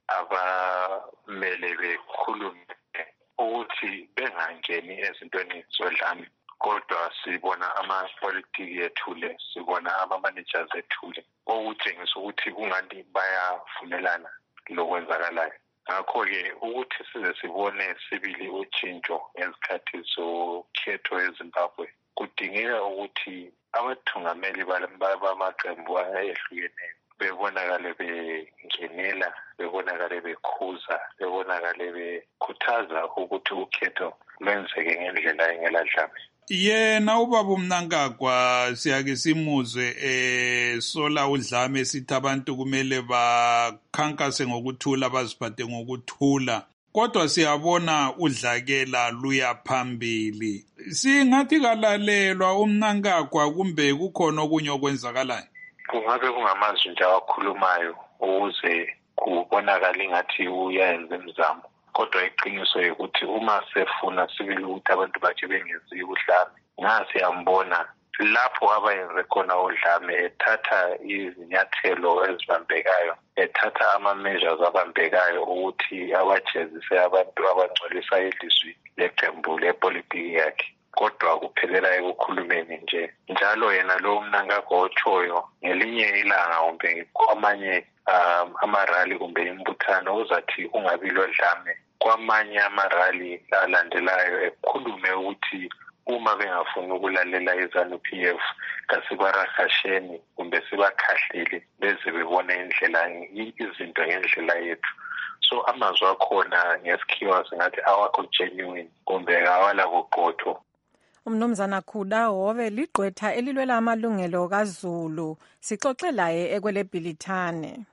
abamele bekhulume ukuthi bengangeni ezintweni zodlame, kodwa sibona amapolitiki ethule, sibona ama-managers ethule, okutshengisa ukuthi kungani bayavumelana lokwenzakalayo. Ngakho-ke ukuthi size sibone sibili utshintsho ngezikhathi zokhetho eZimbabwe, kudingeka ukuthi abathungameli bamaqembu ayehlukeneyo bebonakale bengenela, bebonakale bekhuza, bebonakale bekhuthaza ukuthi ukhetho lwenzeke ngendlela engeladlame. yena ubaba uMnangagwa siyake simuzwe sola udlame sithi abantu kumele bakhankase ngokuthula baziphathe ngokuthula kodwa siyabona udlakela luya phambili. Singathi kalalelwa uMnangagwa kumbe kukhona okunye okwenzakalayo? Kungabe kungamazwi nje awakhulumayo ukuze kubonakala ingathi uyayenza imizamo, kodwa iqiniso ukuthi uma sefuna sibili ukuthi abantu bakhe bengenzi udlame, ngase yambona lapho abayenze khona udlame ethatha izinyathelo ezibambekayo, ethatha ama-measures abambekayo ukuthi abajezise abantu abangcolisa ilizwi leqembu lepolitiki yakhe. Kodwa kuphelela ekukhulumeni nje. Njalo yena lo Mnangagwa otshoyo ngelinye ilanga kumbe kwamanye amarali kumbe imbuthano uzathi ungabi lodlame kwamanye amarali alandelayo ekhulume ukuthi uma bengafuni ukulalela iZANU-PF kasibarahasheni kumbe sibakhahlile beze bebone indlela izinto ngendlela yethu. So amazwi akhona ngesikhiwa singathi awakho genuine kumbe awala kuqotho. Umnumzana Khuda Hove ligqwetha elilwela amalungelo kaZulu. Sixoxe laye ekwele Bhilithane.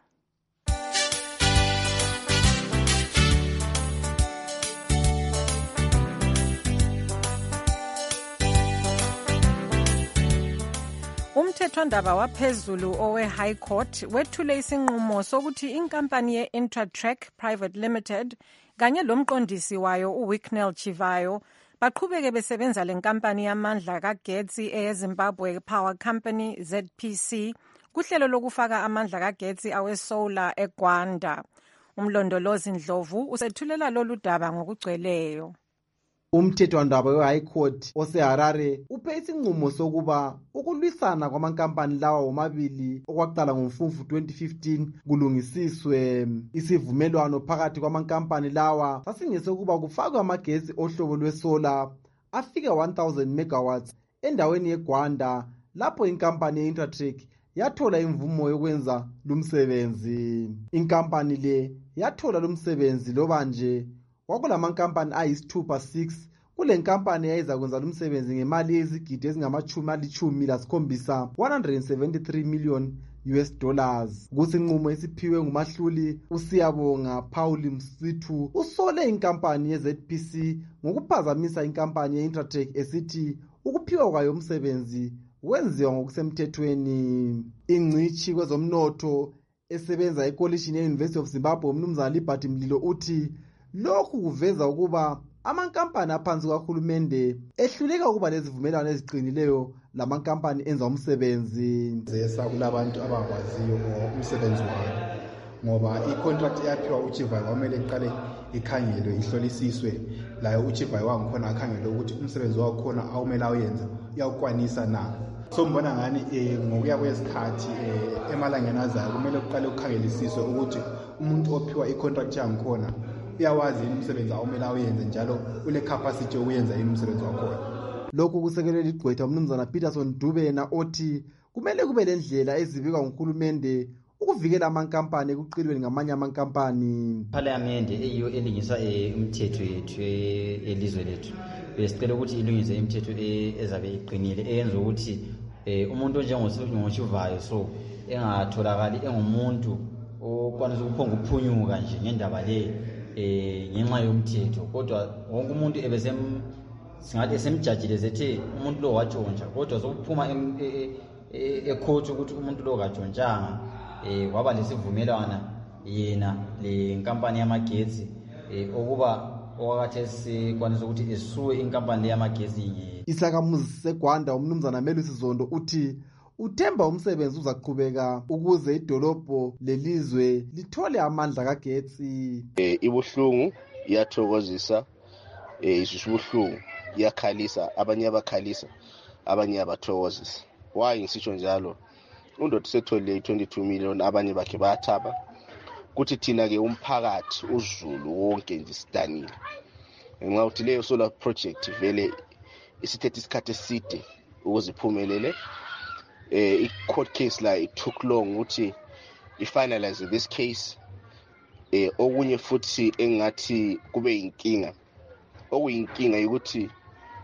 Umthethwandaba waphezulu owe High Court wethule isinqumo sokuthi inkampani ye-Intratrack Private Limited kanye lomqondisi wayo uWicknell Chivayo baqhubeke besebenza lenkampani yamandla kagetsi eyeZimbabwe Power Company ZPC kuhlelo lokufaka amandla kagetsi awesolar eGwanda. Umlondolozi Ndlovu usethulela lolu daba ngokugcweleyo. Umthethwandaba we-High Court oseHarare uphe isinqumo sokuba ukulwisana kwamankampani lawa womabili okwaqala ngoMfumfu 2015 kulungisiswe. Isivumelwano phakathi kwamankampani lawa sasingesokuba kufakwe amagesi ohlobo lwesola afika 1000 megawatts endaweni yeGwanda lapho inkampani ye-Intratrack yathola imvumo yokwenza lumsebenzi. Inkampani le yathola lumsebenzi loba nje kwakulamankampani ayisithupha-6 kule nkampani yayiza kwenza lumsebenzi ngemali yezigidi ezingama-17 $173 million. Kusinqumo esiphiwe ngumahluli uSiyabonga Paul Msithu usole inkampani ye-ZPC ngokuphazamisa inkampani ye-Intratrack esithi ukuphiwa kwayo umsebenzi wenziwa ngokusemthethweni. Ingcitshi kwezomnotho esebenza ekolishini ye-University of Zimbabwe umnumzana Liberty Mlilo uthi lokhu kuveza ukuba amankampani aphansi kahulumende ehluleka ukuba lezivumelwano eziqinileyo lamankampani enza umsebenzi. Kulabantu abakwaziyo umsebenzi wabo ngoba i-contract eyaphiwa uChivayo kwamele iqale ikhangelwe ihlolisiswe layo uChivayo wangikhona akhangelwe ukuthi umsebenzi wakhona awumele awenze uyawukwanisa na. So mbona ngani ngokuya kwesikhathi emalangeni azayo kumele kuqale kukhangelisiswe ukuthi umuntu ophiwa i-contract yangikhona uyawazi umsebenzi awumele awenze njalo ule capacity yokuyenza umsebenzi wakhona. Lokhu kusekelwe ligqwetha umnumzana Peterson Dubena othi kumele kube lendlela ezibikwa nguhulumende ukuvikela amankampani ekuqilweni ngamanye amankampani. Parliament eyiyo elungisa umthetho yethu elizwe lethu besicela ukuthi ilungise imithetho ezabe iqinile eyenza ukuthi umuntu onjengoSivayo so engatholakali engumuntu okwanisa ukuphonga ukuphunyuka nje ngendaba le ngenxa yomthetho, kodwa wonke umuntu singathi esemjajile zethe umuntu lo watshontsha, kodwa sokuphuma ecourt ukuthi umuntu lo katshontshanga waba lesivumelwana yena le nkampani yamagetsi okuba okwakhathesi kwanisa ukuthi esuwe inkampani le yamagetsi. Isakhamuzi seGwanda umnumzana Melusi Zondo uthi uthemba umsebenzi uzaqhubeka ukuze idolobho lelizwe lithole amandla kagetsi. Ibuhlungu iyathokozisa, isibuhlungu iyakhalisa, abanye abakhalisa abanye abathokozisa. Why ngisitsho njalo? Undothi sethole 22 million abanye bakhe bayathaba. Kuthi thina ke umphakathi uZulu wonke nje sidanile. Ngenxa ukuthi leyo solar project vele isithethe isikhathi eside ukuze iphumelele. I-court case la it took long ukuthi i-finalize this case. Okunye futhi engathi kube inkinga. Okuyinkinga ukuthi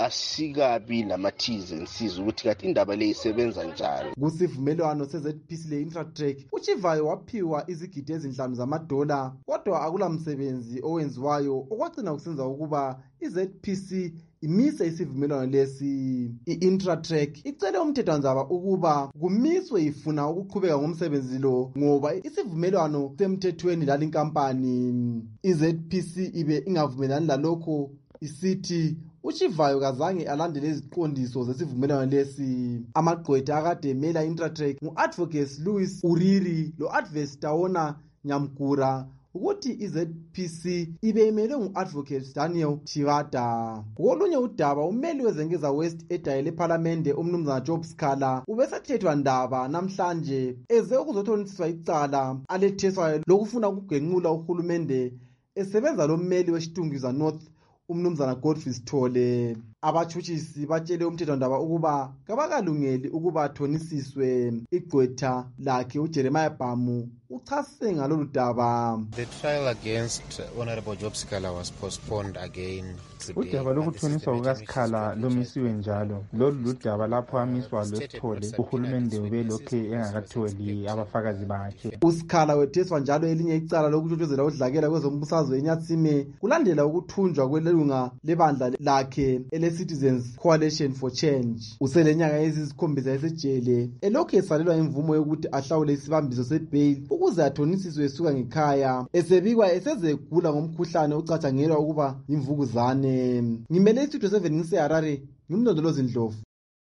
asikabi nama-T's and C's ukuthi kathi indaba le isebenza njani. Kusivumelwano se-ZPC le-Intratrack, uChivayo waphiwa izigidi ezinhlanu zamadola, kodwa akulamsebenzi owenziwayo okwagcina kusenza ukuba i-ZPC imise isivumelwano lesi. I-Intratrack icele umthethwanzaba ukuba kumiswe ifuna ukuqhubeka ngomsebenzi lo ngoba isivumelwano semthethweni lali inkampani. I-ZPC ibe ingavumelani lalokho isithi uChivayo kazange alandele iziqondiso zesivumelwano lesi. Amagqwetha akade emela Intratrack ngu-Advocates Louis Uriri lo-Advers Tawona Nyamgura ukuthi i-ZPC ibe imelwe ngu-Advocate Daniel Chivada. Kolunye udaba, umeli weZengeza West edayele ePhalamende umnumzana Job Sikhala ubesethethwa ndaba namhlanje eze ukuzothonisiswa icala aletheswayo lokufuna ukugenqula uhulumende esebenza lo mmeli weShtungiza North umnumzana Godfrey Sithole. Abatshutshisi batshele umthethwandaba ukuba kabakalungeli ukuba athonisiswe. Igqwetha lakhe uJeremiah Bhamu uchasise ngalolu daba. The trial against Honorable Job Sikhala was postponed again. Udaba lokuthoniswa kukaSikhala lomisiwe njalo. Lolu ludaba lapho amiswa loSithole uhulumende ubelokhe engakatholi abafakazi bakhe. uSikhala wetheswa njalo elinye icala lokutshotshozela udlakela kwezombusazwe eNyatsime kulandela ukuthunjwa kwelunga lebandla lakhe ele-Citizens Coalition for Change. Uselenyanga ezisikhombisa esejele elokhu esalelwa imvumo yokuthi ahlawule isibambiso sebail ukuze athonisiswe esuka ngekhaya, esebikwa esezegula ngomkhuhlane ocatshangelwa ukuba yimvukuzane. Ngimele istudio 7 ngiseHarare, ngimlondolozi Ndlovu.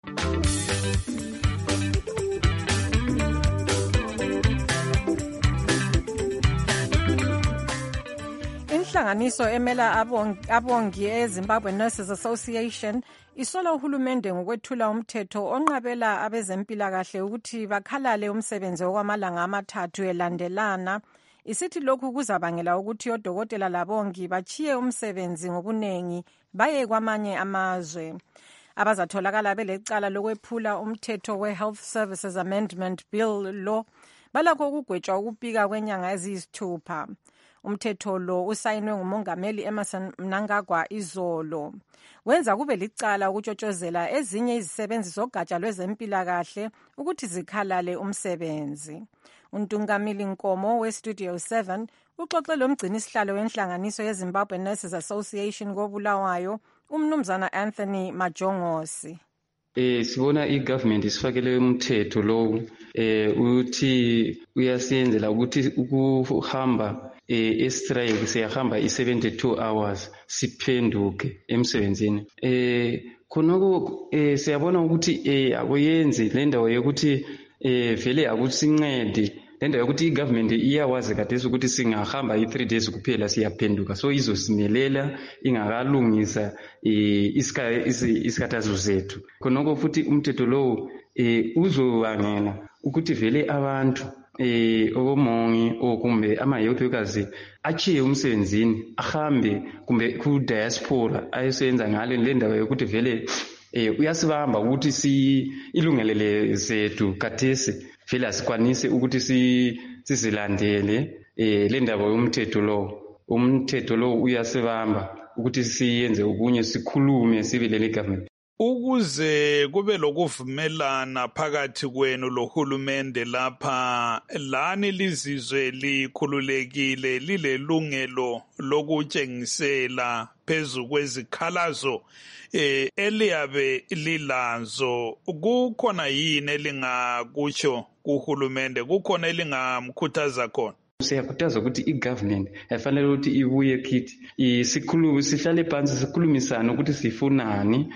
Inhlanganiso emela abongi eZimbabwe Nurses Association isola uhulumende ngokwethula umthetho onqabela abezempilakahle ukuthi bakhalale umsebenzi okwamalanga amathathu elandelana. Isithi lokhu kuzabangela ukuthi odokotela labongi bachiye umsebenzi ngobunengi baye kwamanye amazwe. Abazatholakala belecala lokwephula umthetho we-Health Services Amendment Bill lo balakho ukugwetshwa ukupika kwenyanga eziyisithupha. Umthetho lo usayinwe ngumongameli Emmerson Mnangagwa izolo. Wenza kube licala ukutshotshozela ezinye izisebenzi zogatsha lwezempilakahle ukuthi zikhalale umsebenzi. Untungamili Nkomo weStudio 7 uxoxele umgcinisihlalo wenhlanganiso yeZimbabwe Nurses Association koBulawayo umnumzana Anthony Majongosi. Sibona igovernment isifakele umthetho lo uthi uyasenzela ukuthi ukuhamba strike siyahamba i72 hours siphenduke emsebenzini. Khonoko siyabona ukuthi akuyenzi le ndawo yokuthi vele akusincedi le ndawo yokuthi igovernment iyawazi kade ukuthi singahamba i3 days kuphela siyaphenduka, so izosimelela ingakalungisa isikhathazo zethu. Khonoko futhi umthetho lo uzobangela ukuthi vele abantu okomongi kumbe ama-youth workers achiye umsebenzini ahambe kumbe ku-diaspora ayesenza ngale le ndawo yokuthi vele uyasibamba ukuthi ilungelele zethu kathesi vele asikwanise ukuthi sizilandele le ndaba yomthetho lo. Umthetho lo uyasibamba ukuthi siyenze okunye, sikhulume sibelele government. Ukuze kube lokuvumelana phakathi kwenu lohulumende lapha, lani lizizwe likhululekile lilelungelo lokutshengisela phezu kwezikhalazo eliyabe lilazo, kukhona yini elingakutsho kuhulumende, kukhona elingamkhuthaza khona? Siyakhuthaza ukuthi igovernment afanele ukuthi ibuye kithi sikhulume, sihlale phansi sikhulumisane ukuthi sifunani,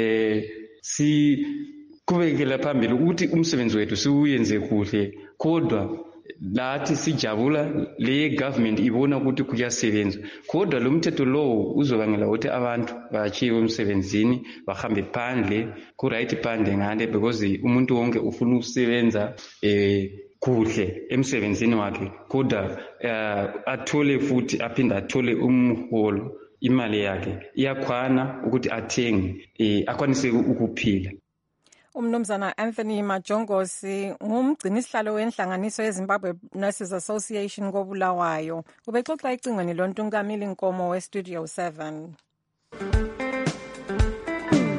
siqhubekela phambili ukuthi umsebenzi wethu siwenze kuhle. Kodwa lathi sijabula le government ibona ukuthi kuyasebenza, kodwa lo mthetho lo uzobangela ukuthi abantu bachiye umsebenzini bahambe phandle ku-right phandle ngale, because umuntu wonke ufuna ukusebenza kuhle emsebenzini wakhe, kodwa athole futhi aphinde athole umholo, imali yakhe iyakhwana ukuthi athenge akwanise ukuphila. Umnumzana Anthony Majongosi ngumgcinisihlalo wenhlanganiso yeZimbabwe Nurses Association koBulawayo ubexoxa icingweni lontungamili Nkomo weStudio 7.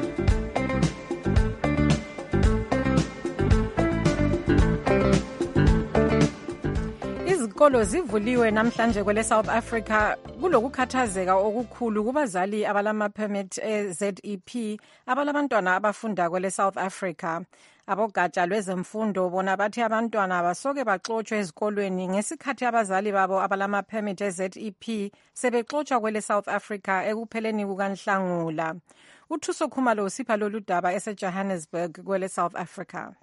Izikolo zivuliwe namhlanje kwele South Africa kulokukhathazeka okukhulu kubazali abalama permit ZEP abalabantwana abafunda kwele South Africa. Abogatsha lwezemfundo bona bathi abantwana basoke baxotshwe ezikolweni ngesikhathi abazali babo abalama permit ZEP sebexotshwa kwele South Africa ekupheleni kukaNhlangula. Uthuso Khumalo usipha lolu daba eseJohannesburg kwele South Africa.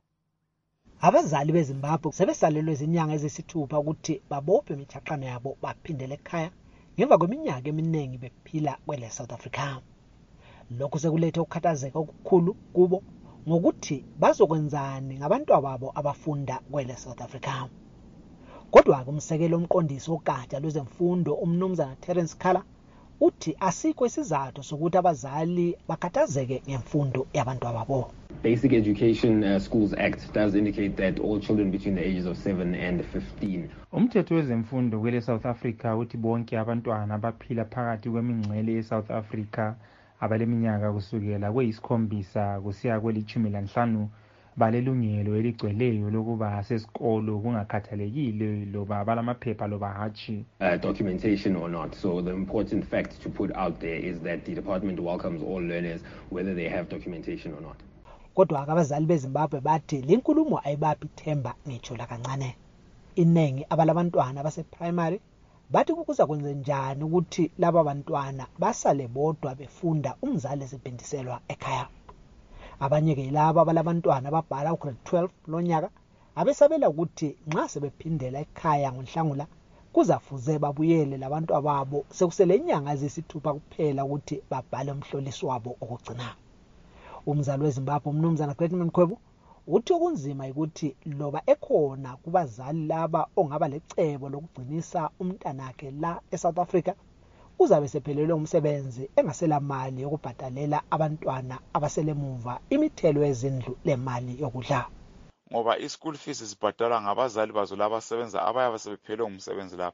Abazali beZimbabwe sebesalelwe izinyanga ezisithupha ukuthi babophe imithaqano yabo baphindele ekhaya ngemva kweminyaka eminingi bephila kwele South Africa. Lokhu sekulethe ukukhathazeka okukhulu kubo ngokuthi bazokwenzani ngabantu babo abafunda kwele South Africa. Kodwa umsekelo omqondisi wogatsha lwezemfundo umnumzana Terence Khala uthi asikho isizathu sokuthi abazali bakhathazeke ngemfundo yabantu babo. Basic Education Schools Act does indicate that all children between the ages of 7 and 15. Umthetho wezemfundo kwele South Africa uthi bonke abantwana abaphila phakathi kwemingcele ye-South Africa abaleminyaka kusukela kweyisikhombisa kusiya kweli-15 balelungelo eligcweleyo lokuba sesikolo kungakhathalekile loba balamaphepha loba hatshi. Documentation or not. So the important fact to put out there is that the department welcomes all learners whether they have documentation or not. Kodwa abazali beZimbabwe bathi lenkulumo ayibaphi ithemba ngitsho la kancane. Inengi abalabantwana base-primary bathi kukuza kwenze njani ukuthi laba bantwana basale bodwa befunda umzali esebhendiselwa ekhaya. Abanye ke laba abalabantwana ababhala ugrade 12 lonyaka abesabela ukuthi nxa sebephindela ekhaya ngoNhlangula kuzafuze babuyele labantu ababo sekusele inyanga ezisithupha kuphela ukuthi babhale umhloliso wabo okugcina. Umzali weZimbabwe umnumzana Gretman Khwebu uthi okunzima ukuthi loba ekhona kubazali laba ongaba lecebo lokugcinisa umntanakhe la eSouth Africa uzabe sephelelwe umsebenzi engasela mali yokubhadalela abantwana abaselemuva imithelo yezindlu lemali yokudla. Ngoba i-school fees zibhadalwa ngabazali bazo labasebenza abayabe sebephelelwe umsebenzi lapha.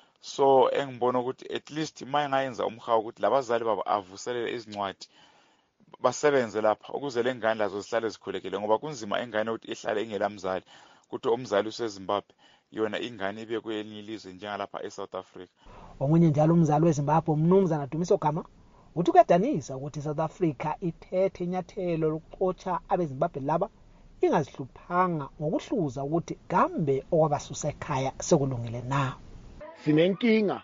So engibona ukuthi at least mayengayenza umhawu ukuthi labazali babo avuselele izincwadi basebenze lapha ukuze lengane lazo zihlale zikhulekile ngoba kunzima engane ukuthi ihlale ingelamzali kuthi umzali useZimbabwe yona ingane ibe kwelinye ilizwe njengalapha eSouth Africa. Omunye njalo umzali weZimbabwe umnumzana Dumiso Gama uthi kuyadanisa ukuthi iSouth Africa ithethe inyathelo lokuxotsha abeZimbabwe laba ingazihluphanga ngokuhluza ukuthi kambe okwabasusa ekhaya sekulungile na. Sinenkinga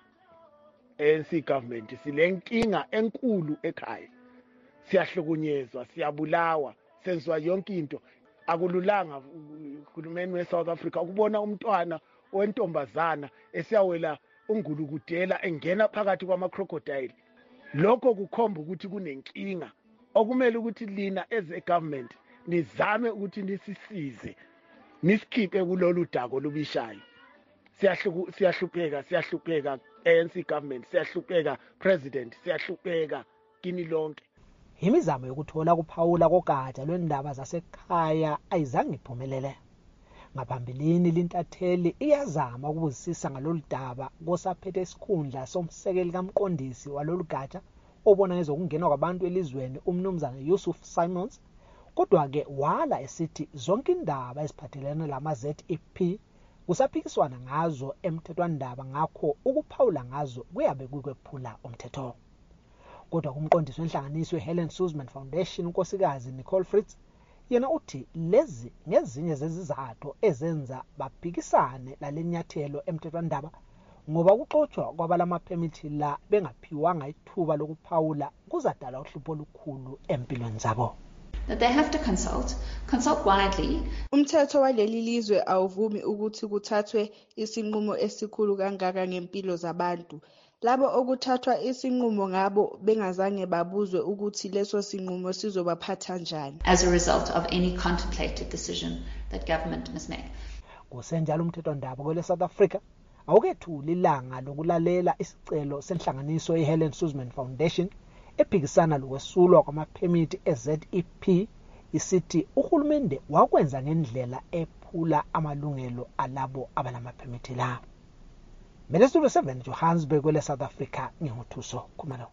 ANC government, sinenkinga enkulu ekhaya. Siyahlukunyezwa, siyabulawa, senzwa yonke into. Akululanga uhulumeni weSouth Africa ukubona umntwana owentombazana esiyawela ungulukudela engena phakathi kwama-crocodile. Lokho kukhomba ukuthi kunenkinga okumele ukuthi lina as a government nizame ukuthi nisisize nisikhiphe kulolu dako lubishayo. Siyahlupheka ANC government, siyahlupheka president, siyahlupheka kini lonke. Imizamo yokuthola kuphawula kogatsha lwendaba zasekhaya ayizange iphumelele. Ngaphambilini lintatheli iyazama ukubuzisisa ngalolu daba kosaphethe isikhundla somsekeli kamqondisi walolu gatsha obona ngezokungenwa kwabantu elizweni umnumzana Yusuf Simons, kodwa ke wala esithi zonke indaba eziphathelene lama-ZEP kusaphikiswana ngazo emthethwandaba ngakho ukuphawula ngazo kuyabe kukwephula umthetho. Kodwa kumqondisi wenhlanganiso Helen Suzman Foundation unkosikazi Nicole Fritz yena uthi lezi ngezinye zezizathu ezenza baphikisane lalenyathelo emthethwandaba ngoba ukuxotsha kwabalama permit la bengaphiwanga ithuba lokuphawula kuzadala uhlupho olukhulu empilweni zabo. That they have to consult widely. Umthetho waleli lizwe awuvumi ukuthi kuthathwe isinqumo esikhulu kangaka ngempilo zabantu. Labo okuthathwa isinqumo ngabo bengazange babuzwe ukuthi leso sinqumo sizobaphatha njani. As a result of any contemplated decision that government must make. Kusenjalo umthethwandaba kwele South Africa awukethuli ilanga lokulalela isicelo senhlanganiso yeHelen Suzman Foundation ephikisana lokwesulwa kwamaphemiti eZEP isithi uhulumende wakwenza ngendlela ephula amalungelo alabo abanamaphemiti la. Mina Studio 7 Johannesburg kwele South Africa nginguthuso Khumalo.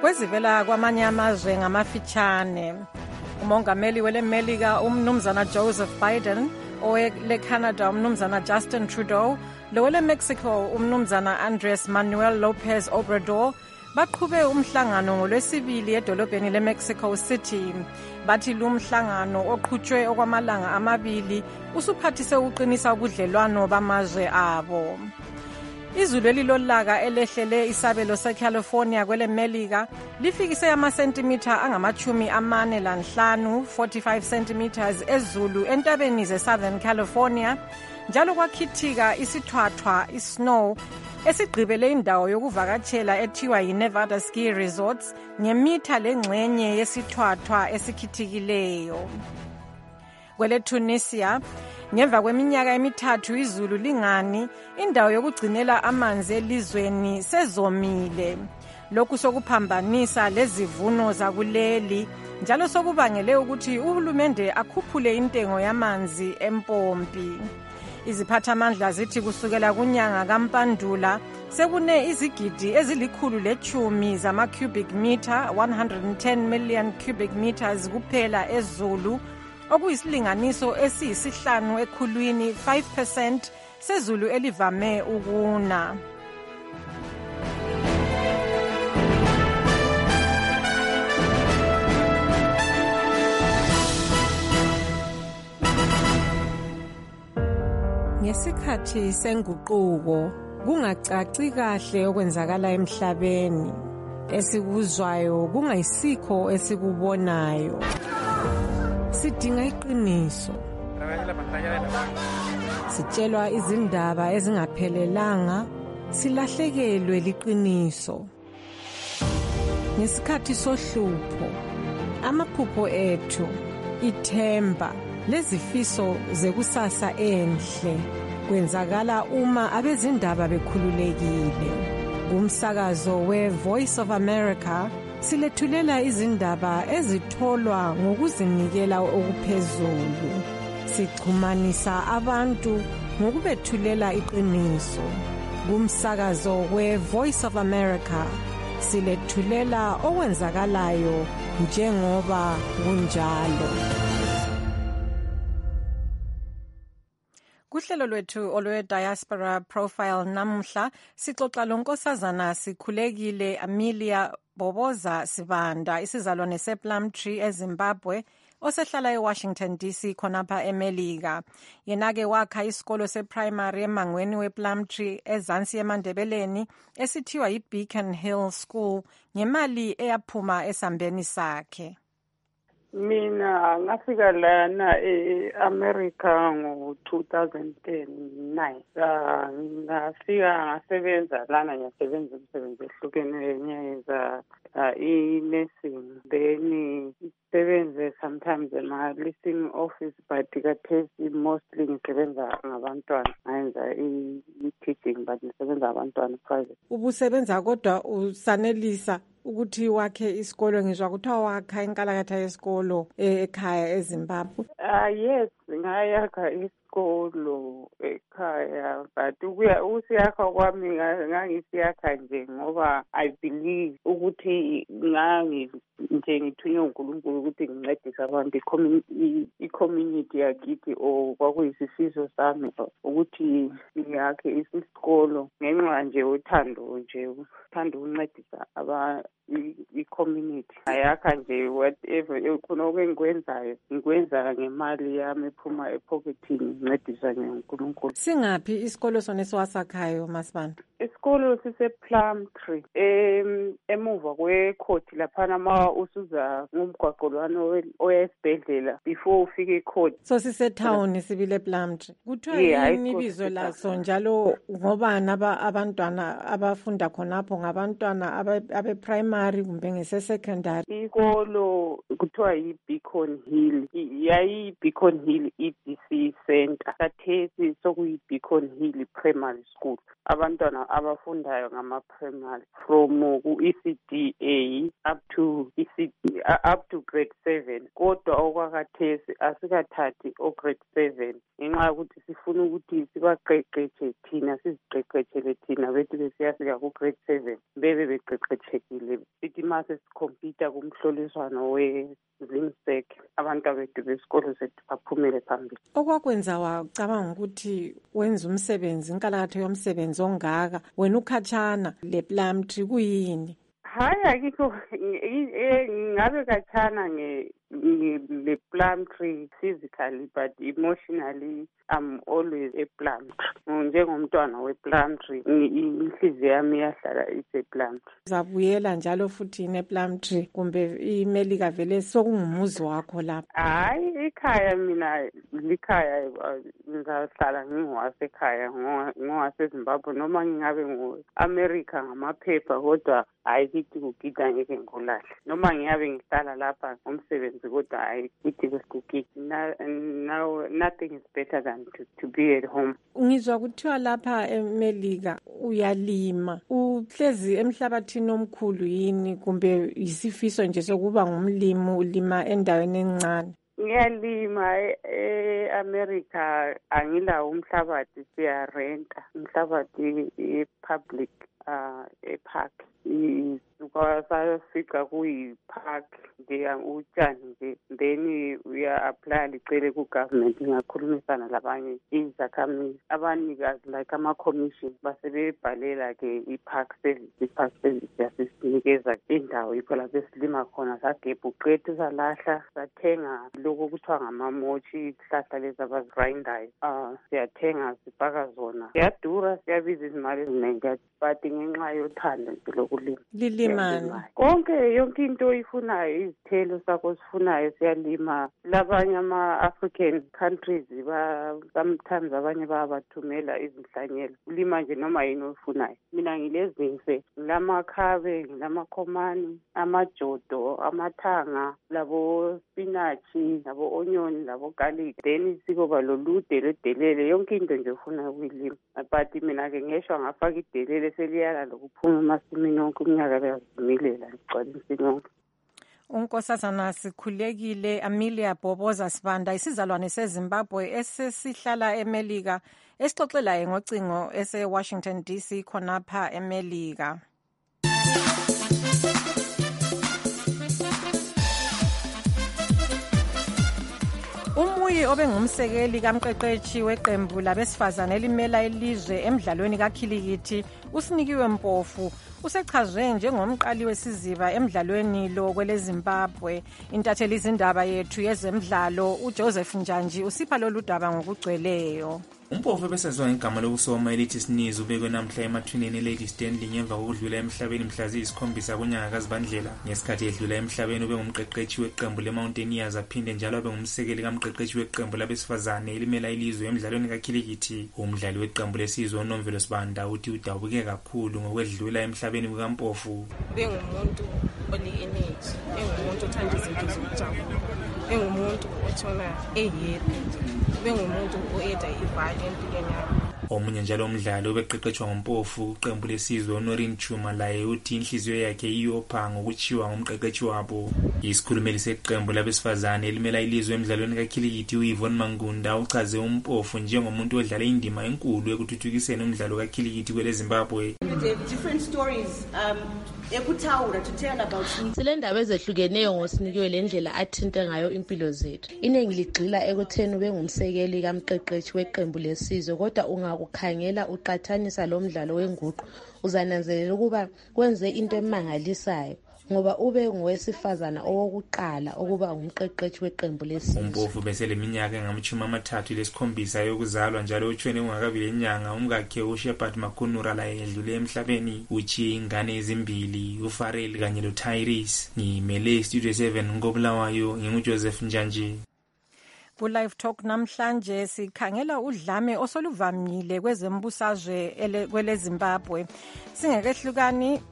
kwezivela kwamanye amazwe ngamafitshane. Umongameli welemelika umnumzana Joseph Biden, owele Canada umnumzana Justin Trudeau, lowele Mexico umnumzana Andres Manuel Lopez Obrador baqhube umhlangano ngolwesibili edolobheni leMexico City. Bathi lumhlangano oqhutshwe okwamalanga amabili usuphathise uqinisa ubudlelwano bamazwe abo. Izulu elilolaka elehlele isabelo seCalifornia kwelemelika lifikise amasentimitha angama-45 45 centimeters ezulu entabeni ze-Southern California, njalo kwakhithika isithwathwa isnow esigqibele indawo yokuvakatshela ethiwa yi-Nevada Ski Resorts ngemitha lengxenye yesithwathwa esikhithikileyo. Kwele Tunisia, ngemva kweminyaka emithathu izulu lingani, indawo yokugcinela amanzi elizweni sezomile. Lokhu sokuphambanisa lezivuno zakuleli, njalo sokubangele ukuthi uhulumende akhuphule intengo yamanzi empompi. Iziphathamandla zithi kusukela kunyanga kaMpandula sekune izigidi ezili-110 zama-cubic meter, 110 million cubic meters kuphela ezulu, okuyisilinganiso esiyisihlanu ekhulwini 5% sezulu elivame ukuna. Ngesikhathi senguquko kungacaci kahle okwenzakala emhlabeni, esikuzwayo kungayisikho esikubonayo. Sidinga iqiniso. Sitshelwa izindaba ezingaphelelanga, silahlekelwe liqiniso. Ngesikhathi sohlupho, amaphupho ethu, ithemba lezifiso zekusasa enhle kwenzakala uma abezindaba bekhululekile. Kumsakazo we-Voice of America silethulela izindaba ezitholwa ngokuzinikela okuphezulu. Sixhumanisa abantu ngokubethulela iqiniso. Kumsakazo we-Voice of America silethulela okwenzakalayo njengoba kunjalo. Kuhlelo lwethu olwe-Diaspora Profile namuhla sixoxa lonkosazana Sikhulekile Amelia Boboza Sibanda, isizalwane sePlumtree eZimbabwe, osehlala eWashington DC khonapha eMelika. Yena-ke wakha isikolo seprimary emangweni wePlumtree ezansi eMandebeleni esithiwa yi-Beacon Hill School ngemali eyaphuma esambeni sakhe. Mina ngafika lana e-America ngo-2009. Ngafika ngasebenza lana, ngiyasebenza imisebenzi ehlukeneyo, ngiyenza i-nursing, then ngisebenze sometimes ema-leasing office, but kathesi mostly ngisebenza ngabantwana, ngayenza i-teaching but ngisebenza ngabantwana private. Ubusebenza kodwa usanelisa ukuthi wakhe isikolo? Ngizwa kuthiwa wakha inkalakatha yesikolo ekhaya eZimbabwe. Yes, ngayakha isikolo ekhaya, but ukusiyakha kwami ngangisiyakha nje ngoba I believe ukuthi nje ngithunywe uNkulunkulu ukuthi ngincedise abantu i-community yakithi, kwakuyisifiso sami ukuthi ngiyakhe isikolo ngenxa nje uthando ukuncedisa i-community. Ayakha nje whatever khona okengikwenzayo ngikwenza ngemali yami ephuma epocketini, ngincedisa ngeNkulunkulu. Singaphi isikolo sona esiwasakhayo Masibanda? Isikolo sise-Plumtree emuva kwecourt laphana ma usuza ngumgwaqolwana oyesibhedlela before ufike ecourt. So sisetown sibile Plumtree. Kuthiwa yini ibizo laso njalo ngobani abantwana abafunda khonapho? Ngabantwana abe-primary kumbe ngese-secondary? Isikolo kuthiwa yi-Beacon Hill, yayi-Beacon Hill EDC Center, kathesi sokuyi-Beacon Hill Primary School. Abantwana abafundayo ngama-primary from ku-ECD A up to up to grade 7 kodwa okwakathesi asikathathi o-grade 7 ngenxa yokuthi sifuna ukuthi sibaqeqetshe thina siziqeqetshele thina bethu besiyafika ku-grade 7 bebe beqeqetshekile sithi ma sesikhompyutha kumhloliswano we-ZIMSEC abantu bethu besikolo sethu baphumele phambili. Okwakwenza wacabanga ukuthi wenza umsebenzi inkalakatho yomsebenzi ongaka wena ukhatshana lePlumtree kuyini? Hayi akikho ngabe khatshana le-Plumtree physically but emotionally I'm always a Plumtree. Njengomntwana we-Plumtree inhliziyo yami yahlala ise-Plumtree. Zabuyela njalo futhi ne-Plumtree kumbe iMelika vele sokungumuzi wakho lapha? Hayi ekhaya mina likhaya ngizahlala ngingowasekhaya ngowaseZimbabwe noma ngingabe ngo-America ngamaphepha kodwa hayi kithi kugida ngeke ngikulahle noma ngiyabe ngihlala lapha ngomsebenzi kodwa hayi kithi kusigugida. Now nothing is better than to be at home. Ngizwa kuthiwa lapha eMelika uyalima uhlezi emhlabathini omkhulu yini kumbe isifiso nje sokuba ngumlimi ulima endaweni encane? Ngiyalima e-America angilawo umhlabathi siyarenta umhlabathi e-public e-park sayofika kuyi-park nje utshani nje then uya-apply licele ku-government ngingakhulumisana labanye izakhamizi abanikazi like ama-commission basebebhalela-ke i-park service yasisinikeza indawo yikho lapho esilima khona sagebha uqethu salahla sathenga lokho kuthiwa ngamamotshi isihlahla lezi abazigrindayo siyathenga sipaka zona siyadura siyabiza izimali eziningi but ngenxa yothando nje lokulima. Lilimani konke yonke into oyifunayo izithelo sakho sifunayo siyalima. Labanye ama-African countries sometimes abanye bayabathumela izinhlanyelo ulima nje noma yini oyifunayo. Mina ngilezinse ngilamakhabe ngilamakhomani amajodo amathanga labo spinachi labo onion labo garlic then sikoba lolude lwedelele yonke into nje ufuna ukuyilima but mina-ke ngeshwa ngafaka idelele seliyala lokuphuma emasimini yonke umnyaka beyazimilela ligcwala insini yonke. Unkosazana Sikhulekile Amelia Bhoboza Sibanda isizalwane seZimbabwe esesihlala eMelika esixoxelayo ngocingo ese-Washington DC khonapha eMelika. Umuyi obengumsekeli kamqeqetshi weqembu labesifazane elimela ilizwe emidlalweni kakhilikithi uSinikiwe Mpofu usechazwe njengomqali wesiziba emidlalweni lo kweleZimbabwe. Intatheli izindaba yethu yezemidlalo uJoseph Njanji usipha lolu daba ngokugcweleyo. Umpofu ebesenziwa ngegama lokusoma elithi Sneeze ubekwe namhla emathuneni eLady Stanley ngemva kokudlula emhlabeni mhla ziyisi-7 kunyanga kaZibandlela. Ngesikhathi edlula emhlabeni ube ngumqeqetshi weqembu le-Mountaineers aphinde njalo abe ngumsekeli kamqeqetshi weqembu labesifazane elimela ilizwe emidlalweni kakhilikithi. Umdlali weqembu lesizwe uNomvelo Sibanda uthi udabuke kakhulu ngokwedlula emhlabeni kukaMpofu. Bengumuntu oli-energy, bengumuntu othanda izinto zokujabula, bengumuntu othola ehappy, bengumuntu oyedwa ivali empilweni yakhe. Omunye njalo umdlali obeqeqetshwa ngoMpofu iqembu lesizwe uNorin Chuma laye uthi inhliziyo yakhe iyopha ngokutshiwa ngumqeqetshi wabo. Isikhulumeli seqembu labesifazane elimela ilizwe emidlalweni kakhilikithi uYvonne Mangunda uchaze uMpofu njengomuntu odlala indima enkulu ekuthuthukiseni umdlalo kakhilikithi kweleZimbabwe. Different stories ekuthawula to tell about silendaba ezehlukeneyo ngosinikiwe lendlela athinte ngayo impilo zethu. Iningi ligxila ekutheni ube ngumsekeli kamqeqetshi weqembu lesizwe kodwa ungakukhangela uqathanisa lo mdlalo wenguqu uzananzelela ukuba kwenze into emangalisayo ngoba ube ngowesifazana owokuqala ukuba ngumqeqetshi weqembu lesizwe. Umpofu beseleminyaka engama-37 yokuzalwa njalo utshwene ungakabili enyanga umkakhe uShepard Makunura laye edlule emhlabeni utshiye ingane ezimbili uFarrell kanye loTyrese. Ngimele Studio 7 ngobulawayo nginguJoseph Njanji. Ku-Live Talk namhlanje sikhangela udlame osoluvamile kwezembusazwe kweleZimbabwe. Singekehlukani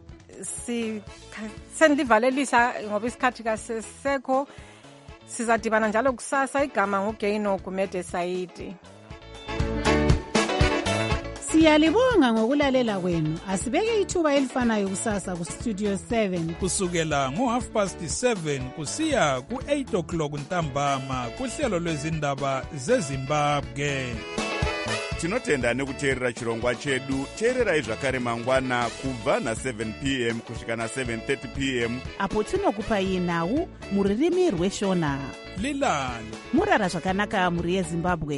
sendivalelisa ngoba isikhathi kasesekho sizadibana njalo kusasa igama nguGaino Gumede Saidi. Siyalibonga ngokulalela kwenu. Asibeke ithuba elifanayo kusasa ku Studio 7 kusukela ngo7:30 kusiya ku8:00 ntambama kuhlelo lwezindaba zeZimbabwe. Tinotenda nekuteerera chirongwa chedu. Teererai zvakare mangwana kubva na7 p.m. kusvika na7:30 p.m. apo tinokupai nhau mururimi rweshona. Lilani Murara zvakanaka muri yeZimbabwe.